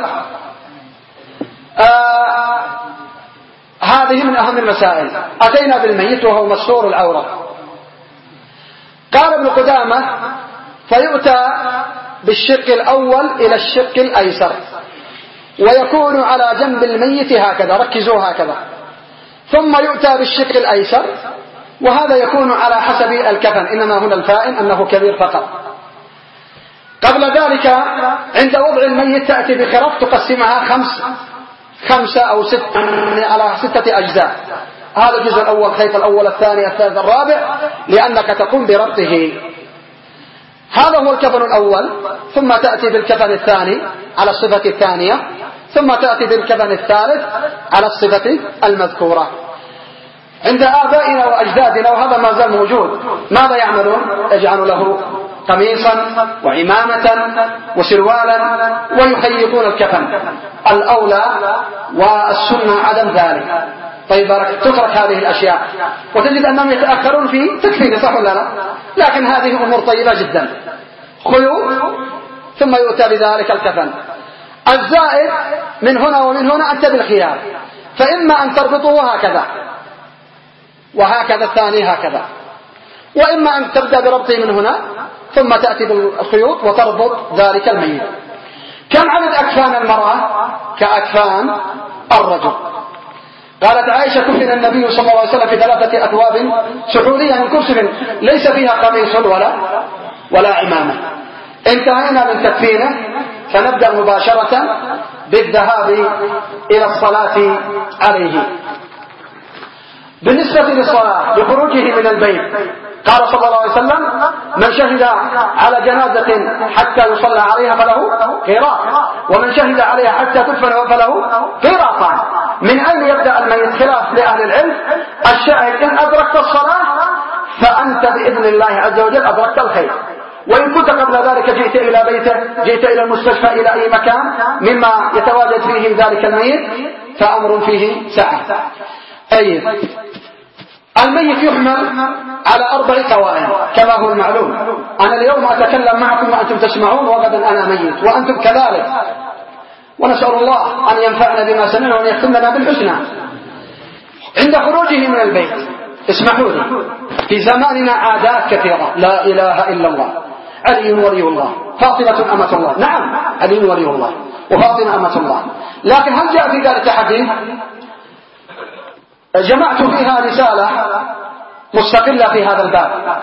آه هذه من أهم المسائل. أتينا بالميت وهو مستور العورة. قال ابن قدامة فيؤتى بالشق الأول إلى الشق الأيسر ويكون على جنب الميت هكذا، ركزوا هكذا، ثم يؤتى بالشق الأيسر، وهذا يكون على حسب الكفن، إنما هنا الفائن أنه كبير فقط. قبل ذلك عند وضع الميت تأتي بخرق تقسمها خمس خمسة أو ستة على ستة أجزاء. هذا الجزء الأول، خيط الأول، الثاني، الثالث، الرابع، لأنك تقوم بربطه. هذا هو الكفن الأول. ثم تأتي بالكفن الثاني على الصفة الثانية، ثم تأتي بالكفن الثالث على الصفة المذكورة. عند آبائنا وأجدادنا وهذا ما زال موجود ماذا يعملون؟ يجعلوا له قميصا وعمامة وسروالا ويخيطون الكفن. الأولى والسنة عدم ذلك. طيب تترك هذه الأشياء وتجد أنهم يتأخرون في تكفينه، صح ولا لا؟ لكن هذه أمور طيبة جدا. خيوط ثم يؤتى بذلك الكفن. الزائد من هنا ومن هنا أنت بالخيار، فإما أن تربطه هكذا وهكذا الثاني هكذا، وإما أن تبدأ بربطه من هنا ثم تأتي بالخيوط وتربط ذلك الميت. كم عدد أكفان المرأة؟ كأكفان الرجل. قالت عائشة كفن النبي صلى الله عليه وسلم في ثلاثة أثواب سحولية من كرسف ليس فيها قميص ولا ولا عمامة. انتهينا من تكفينه، فنبدأ مباشرة بالذهاب إلى الصلاة عليه. بالنسبة للصلاة بخروجه من البيت قال صلى الله عليه وسلم من شهد على جنازة حتى يصلى عليها فله قيراط، ومن شهد عليها حتى تدفن فله قيراطان. من أين يبدأ الميت؟ خلاف لأهل العلم. الشاهد إن أدركت الصلاة فأنت بإذن الله عز وجل أدركت الخير، وإن كنت قبل ذلك جئت إلى بيته، جئت إلى المستشفى، إلى أي مكان مما يتواجد فيه ذلك الميت فأمر فيه سعة. أي الميت يحمل على أربع قوائم كما هو المعلوم. أنا اليوم أتكلم معكم وأنتم تسمعون، وغدا أنا ميت وأنتم كذلك، ونسأل الله أن ينفعنا بما سمعنا وأن يختم لنا بالحسنى. عند خروجه من البيت اسمحوا لي، في زماننا عادات كثيرة. لا إله إلا الله، علي ولي الله، فاطمة أمة الله. نعم، علي ولي الله وفاطمة أمة الله، لكن هل جاء في ذلك حديث؟ جمعت فيها رسالة مستقلة في هذا الباب.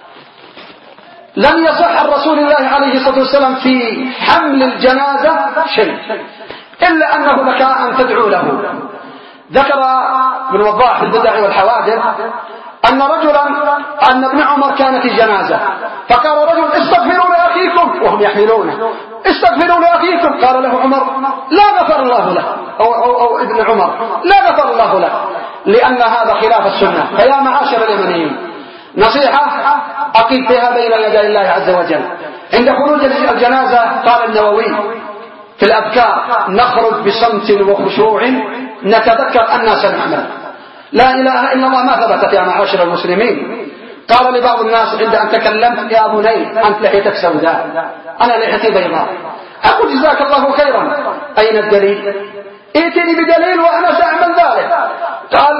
لم يصح عن رسول الله عليه الصلاة والسلام في حمل الجنازة شيء، إلا أنه لك أن تدعو له. ذكر ابن وضاح في البدع والحوادث أن رجلا أن ابن عمر كانت الجنازة، فقال رجل استغفروا لأخيكم وهم يحملونه، استغفروا لأخيكم. قال له عمر لا غفر الله له، أو, أو, أو ابن عمر لا غفر الله له، لأن هذا خلاف السنة. فيا معاشر اليمنيين، نصيحة أقيم بها بين يدي الله عز وجل. عند خروج الجنازة قال النووي في الأذكار: نخرج بصمت وخشوع نتذكر أننا سنحمل. لا إله إلا الله ما ثبتت يا معاشر المسلمين. قال لبعض الناس عند أن تكلمت: يا بني أنت لحيتك سوداء، أنا لحيتي بيضاء. أقول جزاك الله خيرا، أين الدليل؟ ائتني بدليل وأنا سأعمل ذلك. قال: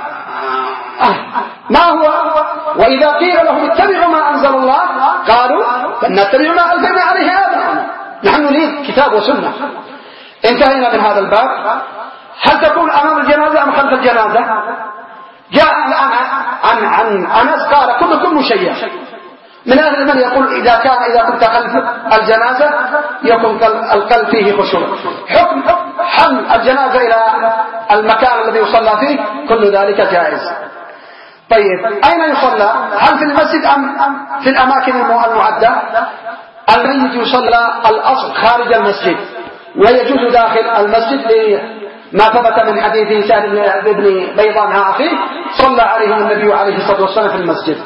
ما هو؟ وإذا قيل لهم اتبعوا ما أنزل الله قالوا فلنتبع ما ألزمنا عليه آباءنا. نحن نريد كتاب وسنة. انتهينا من هذا الباب. هل تكون أمام الجنازة أم خلف الجنازة؟ جاء الآن عن عن أنس قال: كلكم مشيع. من أهل المن يقول: إذا كان إذا كنت خلف الجنازة يكون القلب فيه خشوع. حكم حمل الجنازة إلى المكان الذي يصلى فيه كل ذلك جائز. طيب، أين يصلى؟ هل في المسجد أم في الأماكن المعدة؟ الميت يصلى الأصل خارج المسجد، ويجوز داخل المسجد لما ثبت من حديث سهل بن بيضان عن أخيه صلى عليه النبي عليه الصلاة والسلام في المسجد.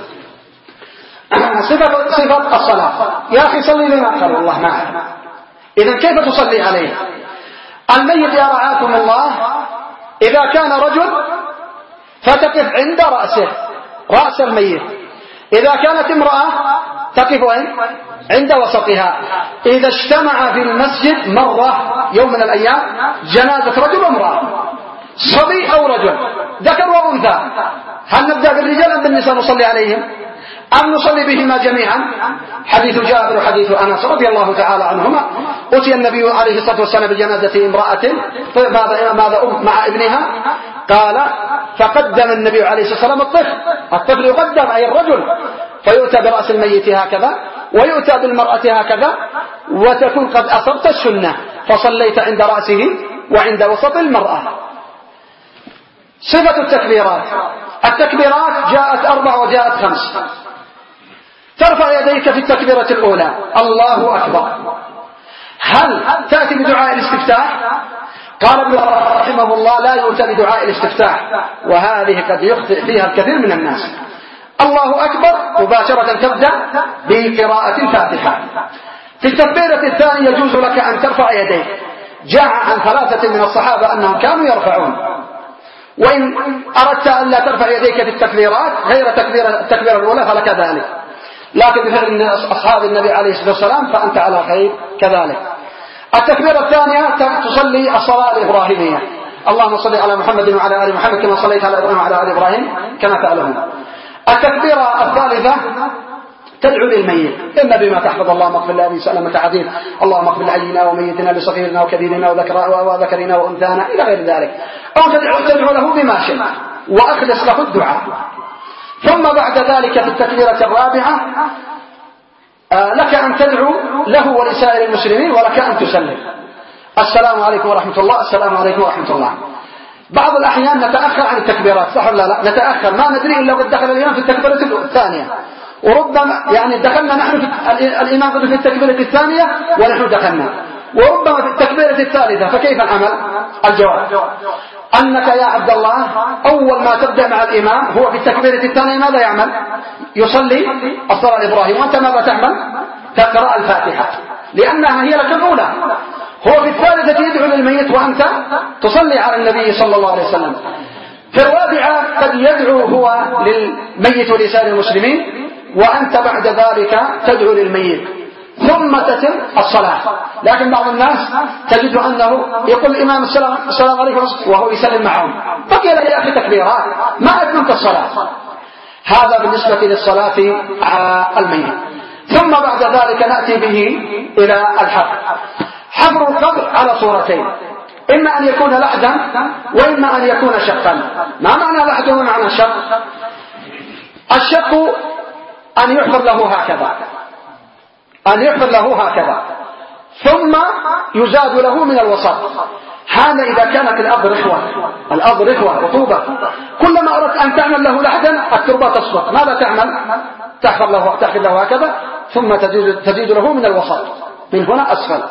صفة, صفة الصلاة: يا أخي صلي لنا. قال: والله ما أعلم. إذن كيف تصلي عليه؟ الميت يا رعاكم الله إذا كان رجل فتقف عند رأسه، رأس الميت. إذا كانت امرأة تقف وين؟ عند وسطها. إذا اجتمع في المسجد مرة يوم من الأيام جنازة رجل وامرأة، صبي أو رجل، ذكر وأنثى، هل نبدأ بالرجال أم بالنساء نصلي عليهم أم نصلي بهما جميعا؟ حديث جابر وحديث أنس رضي الله تعالى عنهما: أتي النبي عليه الصلاة والسلام بجنازة امرأة ماذا ماذا أم مع ابنها؟ قال: فقدم النبي عليه الصلاة والسلام الطفل. الطفل يقدم أي الرجل، فيؤتى برأس الميت هكذا ويؤتى بالمرأة هكذا، وتكون قد أصبت السنة فصليت عند رأسه وعند وسط المرأة. صفة التكبيرات: التكبيرات جاءت أربع وجاءت خمس. ترفع يديك في التكبيرة الأولى الله أكبر. هل تأتي بدعاء الاستفتاح؟ قال ابن رحمه الله: لا يؤتى بدعاء الاستفتاح، وهذه قد يخطئ فيها الكثير من الناس. الله أكبر مباشرة تبدأ بقراءة الفاتحة. في التكبيرة الثانية يجوز لك أن ترفع يديك. جاء عن ثلاثة من الصحابة أنهم كانوا يرفعون. وإن أردت أن لا ترفع يديك في التكبيرات غير تكبيرة التكبيرة الأولى فلك ذلك، لكن بفعل أصحاب النبي عليه الصلاة والسلام فأنت على خير كذلك. التكبيرة الثانية تصلي الصلاة الإبراهيمية: اللهم صل على محمد وعلى آل محمد كما صليت على إبراهيم وعلى آل إبراهيم كما تعلمون. التكبيرة الثالثة تدعو للميت، إما بما تحفظ: اللهم اغفر لأبي سلمة عظيم، اللهم اغفر لحينا وميتنا لصغيرنا وكبيرنا وذكرنا وأنثانا إلى غير ذلك، أو تدعو له بما شئت وأخلص له الدعاء. ثم بعد ذلك في التكبيرة الرابعة لك أن تدعو له ولسائر المسلمين، ولك أن تسلم: السلام عليكم ورحمة الله، السلام عليكم ورحمة الله. بعض الأحيان نتأخر عن التكبيرات، صح ولا لا؟ نتأخر، ما ندري إلا قد دخل الإمام في التكبيرة الثانية، وربما يعني دخلنا نحن في الإمام في التكبيرة الثانية ونحن دخلنا، وربما في التكبيرة الثالثة. فكيف العمل؟ الجواب أنك يا عبد الله أول ما تبدأ مع الإمام هو في التكبيرة الثانية ماذا يعمل؟ يصلي الصلاة الإبراهيم، وأنت ماذا تعمل؟ تقرأ الفاتحة، لأنها هي لك الأولى. هو في الثالثة يدعو للميت وأنت تصلي على النبي صلى الله عليه وسلم. في الرابعة قد يدعو هو للميت ولسائر المسلمين، وأنت بعد ذلك تدعو للميت، ثم تتم الصلاة. لكن بعض الناس تجد أنه يقول الإمام السلام, السلام عليكم وهو يسلم معهم، بقي له يا أخي تكبيرات، ما أتممت الصلاة. هذا بالنسبة للصلاة على الميت. ثم بعد ذلك نأتي به إلى الحفر. حفر القبر على صورتين، إما أن يكون لحدا وإما أن يكون شقا. ما معنى لحد ومعنى شق؟ الشق أن يحفر له هكذا، أن يحفر له هكذا ثم يزاد له من الوسط. هذا إذا كانت الأرض رخوة، الأرض رخوة رطوبة، كلما أردت أن تعمل له لحدا التربة تسقط، ماذا تعمل؟ تحفر له تحفر له هكذا ثم تزيد, تزيد له من الوسط من هنا أسفل.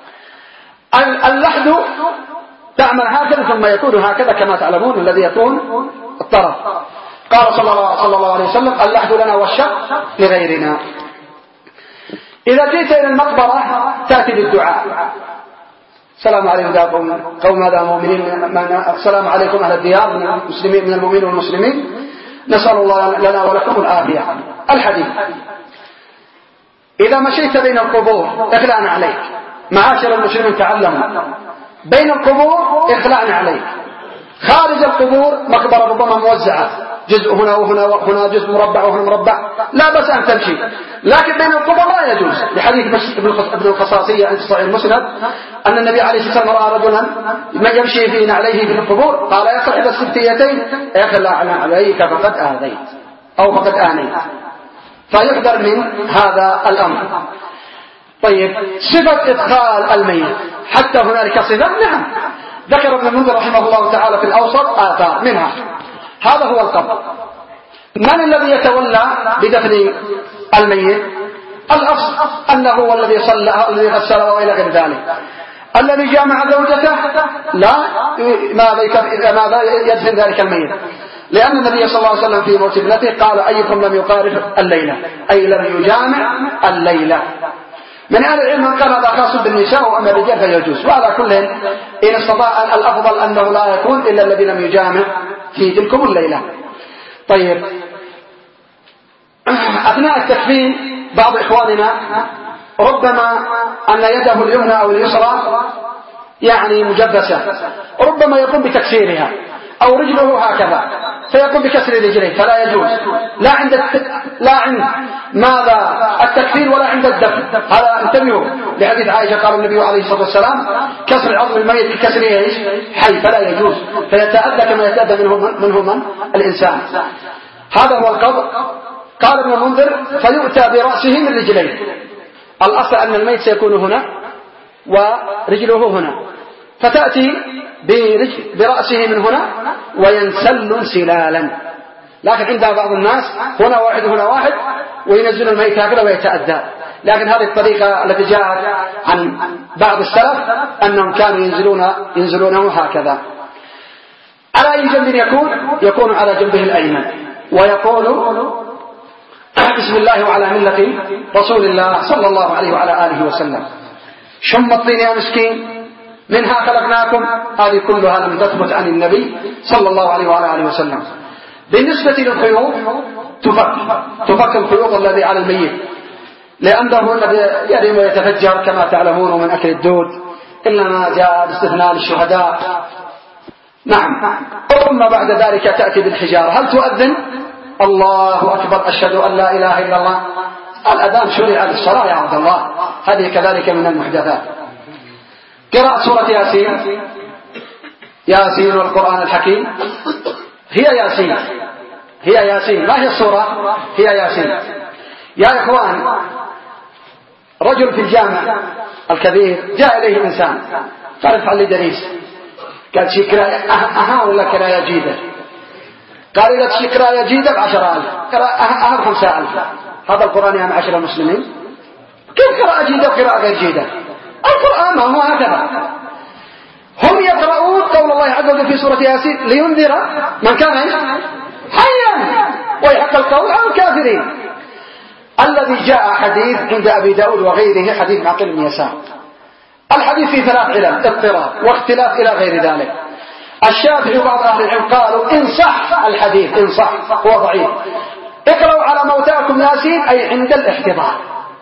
اللحد تعمل هكذا ثم يكون هكذا كما تعلمون الذي يكون الطرف. قال صلى الله, صلى الله عليه وسلم اللحد لنا والشق لغيرنا. إذا جئت إلى المقبرة تأتي بالدعاء، السلام عليكم قوم قوم هذا مؤمنين، السلام عليكم أهل الديار من المسلمين من المؤمنين والمسلمين، نسأل الله لنا ولكم العافية. الحديث إذا مشيت بين القبور اخلعنا عليك، معاشر المسلمين تعلموا، بين القبور اخلعنا عليك. خارج القبور مقبرة ربما موزعة، جزء هنا وهنا وهنا جزء مربع وهنا مربع، لا بس أن تمشي، لكن بين القبور لا يجوز، لحديث ابن الخصاصية عند صحيح المسند أن النبي عليه الصلاة والسلام رأى رجلا يمشي في نعليه في القبور، قال يا صاحب السبتيتين اخلعنا عليك فقد آذيت أو فقد آنيت، فيحذر من هذا الأمر. طيب صفة إدخال الميت، حتى هنالك صفة؟ نعم، ذكر ابن المنذر رحمه الله تعالى في الأوسط آثار منها. هذا هو القبر. من الذي يتولى بدفن الميت؟ الأصل أنه هو الذي صلى الذي غسل وإلى غير ذلك. الذي جامع زوجته لا ماذا يدفن ذلك الميت، لأن النبي صلى الله عليه وسلم في موت ابنته قال أيكم لم يقارف الليلة، أي لم يجامع الليلة. من أهل العلم من قال هذا خاص بالنساء وأما الرجال فيجوز، وعلى كل إن استطاع الأفضل أنه لا يكون إلا الذي لم يجامع في تلكم الليلة. طيب أثناء التكفين بعض إخواننا ربما أن يده اليمنى أو اليسرى يعني مجبسة، ربما يقوم بتكسيرها، أو رجله هكذا فيقوم بكسر رجليه، فلا يجوز لا عند الت... لا عند ماذا التكفير ولا عند الدفن. هذا انتبهوا لحديث عائشة قال النبي عليه الصلاة والسلام كسر عظم الميت بكسره ايش؟ حي، فلا يجوز، فيتأذى كما يتأذى منه من, منه من الإنسان. هذا هو القبر. قال ابن المنذر فيؤتى برأسه من رجليه، الأصل أن الميت سيكون هنا ورجله هنا، فتأتي برأسه من هنا وينسل انسلالا، لكن عند بعض الناس هنا واحد هنا واحد وينزل الميت هكذا ويتأذى، لكن هذه الطريقة التي جاءت عن بعض السلف أنهم كانوا ينزلون ينزلونه هكذا. على أي جنب يكون؟ يكون على جنبه الأيمن، ويقول بسم الله وعلى ملة رسول الله صلى الله عليه وعلى آله وسلم. شم الطين يا مسكين منها خلقناكم، هذه كلها لم تثبت عن النبي صلى الله عليه وعلى آله وسلم. بالنسبة للخيوط تفك تفك الخيوط الذي على الميت، لأنه الذي يرم ويتفجر كما تعلمون من أكل الدود، إلا ما جاء باستثناء الشهداء. نعم. ثم بعد ذلك تأتي بالحجارة. هل تؤذن؟ الله أكبر أشهد أن لا إله إلا الله. الأذان شرع للصلاة يا عبد الله، هذه كذلك من المحدثات. قراءة سورة ياسين، ياسين والقرآن الحكيم، هي ياسين هي ياسين ما هي السورة، هي ياسين. يا إخوان، رجل في الجامع الكبير جاء إليه إنسان قال افعل لي دريس، قال شي كراية أها ولا كراية جيدة؟ قال إذا شي كراية جيدة بعشرة ألف، أها بخمسة ألف. هذا القرآن يا معاشر المسلمين، كيف قراءة جيدة وقراءة غير جيدة؟ القرآن ما هو هكذا. هم يقرؤون قول الله عز وجل في سورة ياسين لينذر من كان حيا ويحق القول على الكافرين. الذي جاء حديث عند أبي داود وغيره حديث معقل بن يسار. الحديث فيه ثلاث علل، اضطراب واختلاف إلى غير ذلك. الشافعي وبعض أهل العلم قالوا إن صح الحديث، إن صح هو ضعيف، اقرأوا على موتاكم ياسين أي عند الاحتضار،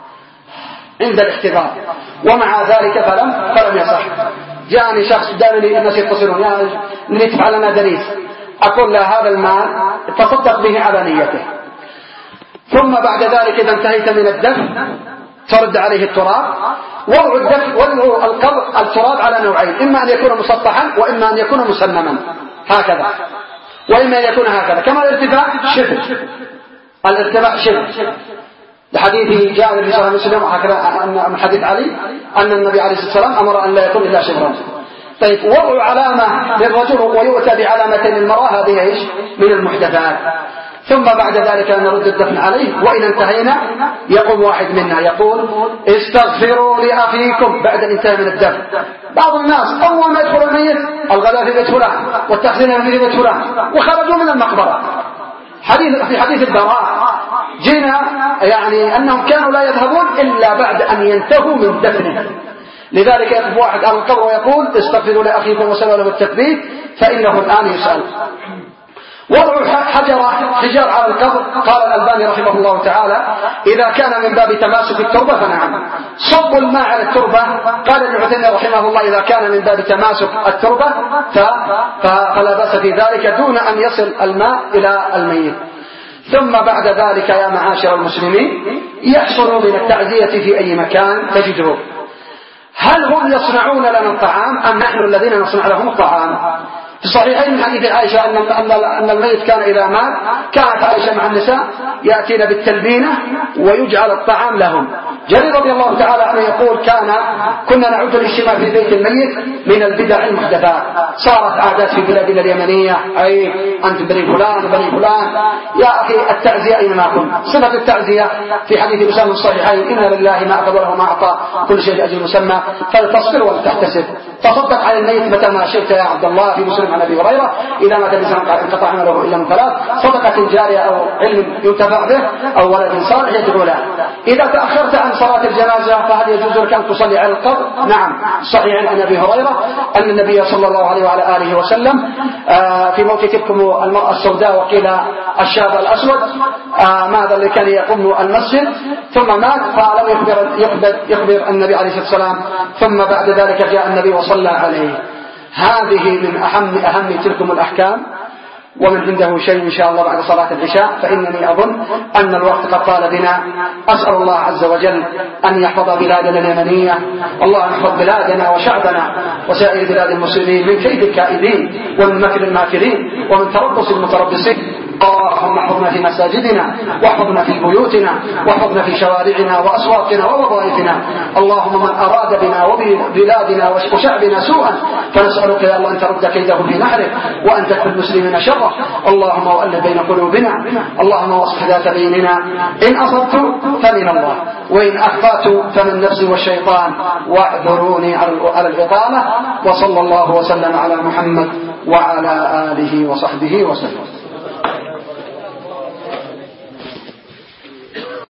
عند الاحتضار، ومع ذلك فلم فلم يصح. جاءني شخص دارني الناس يتصلون يا نريد تفعل لنا دريس، أقول له هذا المال تصدق به على نيته، ثم بعد ذلك إذا انتهيت من الدفن ترد عليه التراب. وضع الدفن وضع القبر التراب على نوعين، إما أن يكون مسطحا وإما أن يكون مسمما هكذا، وإما أن يكون هكذا، كما الارتفاع شبه، الارتفاع شبه لحديث جاء النبي صلى الله عليه وسلم وهكذا من حديث علي أن النبي عليه الصلاة والسلام أمر أن لا يكون إلا شبرا. طيب وضع علامة للرجل ويؤتى بعلامة للمرأة هذه ايش؟ من المحدثات. ثم بعد ذلك نرد الدفن عليه، وإن انتهينا يقوم واحد منا يقول استغفروا لأخيكم بعد الانتهاء من الدفن. بعض الناس أول ما يدخل الميت الغداء في بيت فلان والتخزين في بيت فلان وخرجوا من المقبرة. حديث في حديث البراء جينا يعني أنهم كانوا لا يذهبون إلا بعد أن ينتهوا من دفنه. لذلك يقف واحد على القبر ويقول استغفروا لأخيكم وسلوا له التثبيت فإنه الآن يسأل. وضع حجر حجار على القبر قال الألباني رحمه الله تعالى إذا كان من باب تماسك التربة فنعم. صب الماء على التربة قال ابن عثيمين رحمه الله إذا كان من باب تماسك التربة فلا بأس في ذلك دون أن يصل الماء إلى الميت. ثم بعد ذلك يا معاشر المسلمين يحصل من التعزية في أي مكان تجده. هل هم يصنعون لنا الطعام أم نحن الذين نصنع لهم الطعام؟ في الصحيحين من حديث عائشة أن أن الميت كان إذا مات كانت عائشة مع النساء يأتين بالتلبينة ويجعل الطعام لهم. جرير رضي الله تعالى عنه يقول كان كنا نعد الاجتماع في بيت الميت من البدع المحدثات. صارت عادات في بلادنا اليمنية أي أنت بني فلان وبني فلان. يا أخي التعزية أينما كنت. صفة التعزية في حديث أسامة الصحيحين إن لله ما أخذ وله ما أعطى كل شيء لأجل مسمى فلتصبر ولتحتسب. تصدق على الميت متى ما شئت يا عبد الله في مسلم عن أبي هريرة إذا مات الإنسان انقطع عمله إلا من ثلاث صدقة جارية أو علم ينتفع به أو ولد صالح يدعو له. إذا تأخرت عن صلاة الجنازة فهل يجوز لك أن تصلي على القبر؟ نعم. صحيح عن أبي هريرة أن النبي صلى الله عليه وعلى آله وسلم في موت تلكم المرأة السوداء وقيل الشاب الأسود ماذا اللي كان يقوم المسجد ثم مات فلم يخبر, يخبر, يخبر النبي عليه الصلاة والسلام ثم بعد ذلك جاء النبي وصلى عليه. هذه من أهم أهم تلكم الأحكام. ومن عنده شيء إن شاء الله بعد صلاة العشاء فإنني أظن أن الوقت قد طال بنا. أسأل الله عز وجل أن يحفظ بلادنا اليمنية. الله يحفظ بلادنا وشعبنا وسائر بلاد المسلمين من كيد الكائدين ومن مكر الماكرين ومن تربص المتربصين. اللهم احفظنا في مساجدنا واحفظنا في بيوتنا واحفظنا في شوارعنا وأسواقنا ووظائفنا. اللهم من أراد بنا وببلادنا وشعبنا سوءا فنسألك يا الله أن ترد كيده في نحره وأن تكفي المسلمين شره. اللهم وألف بين قلوبنا. اللهم واصلح ذات بيننا. إن أصبت فمن الله وإن أخطأت فمن نفسي والشيطان واعذروني على الإطالة. وصلى الله وسلم على محمد وعلى آله وصحبه وسلم.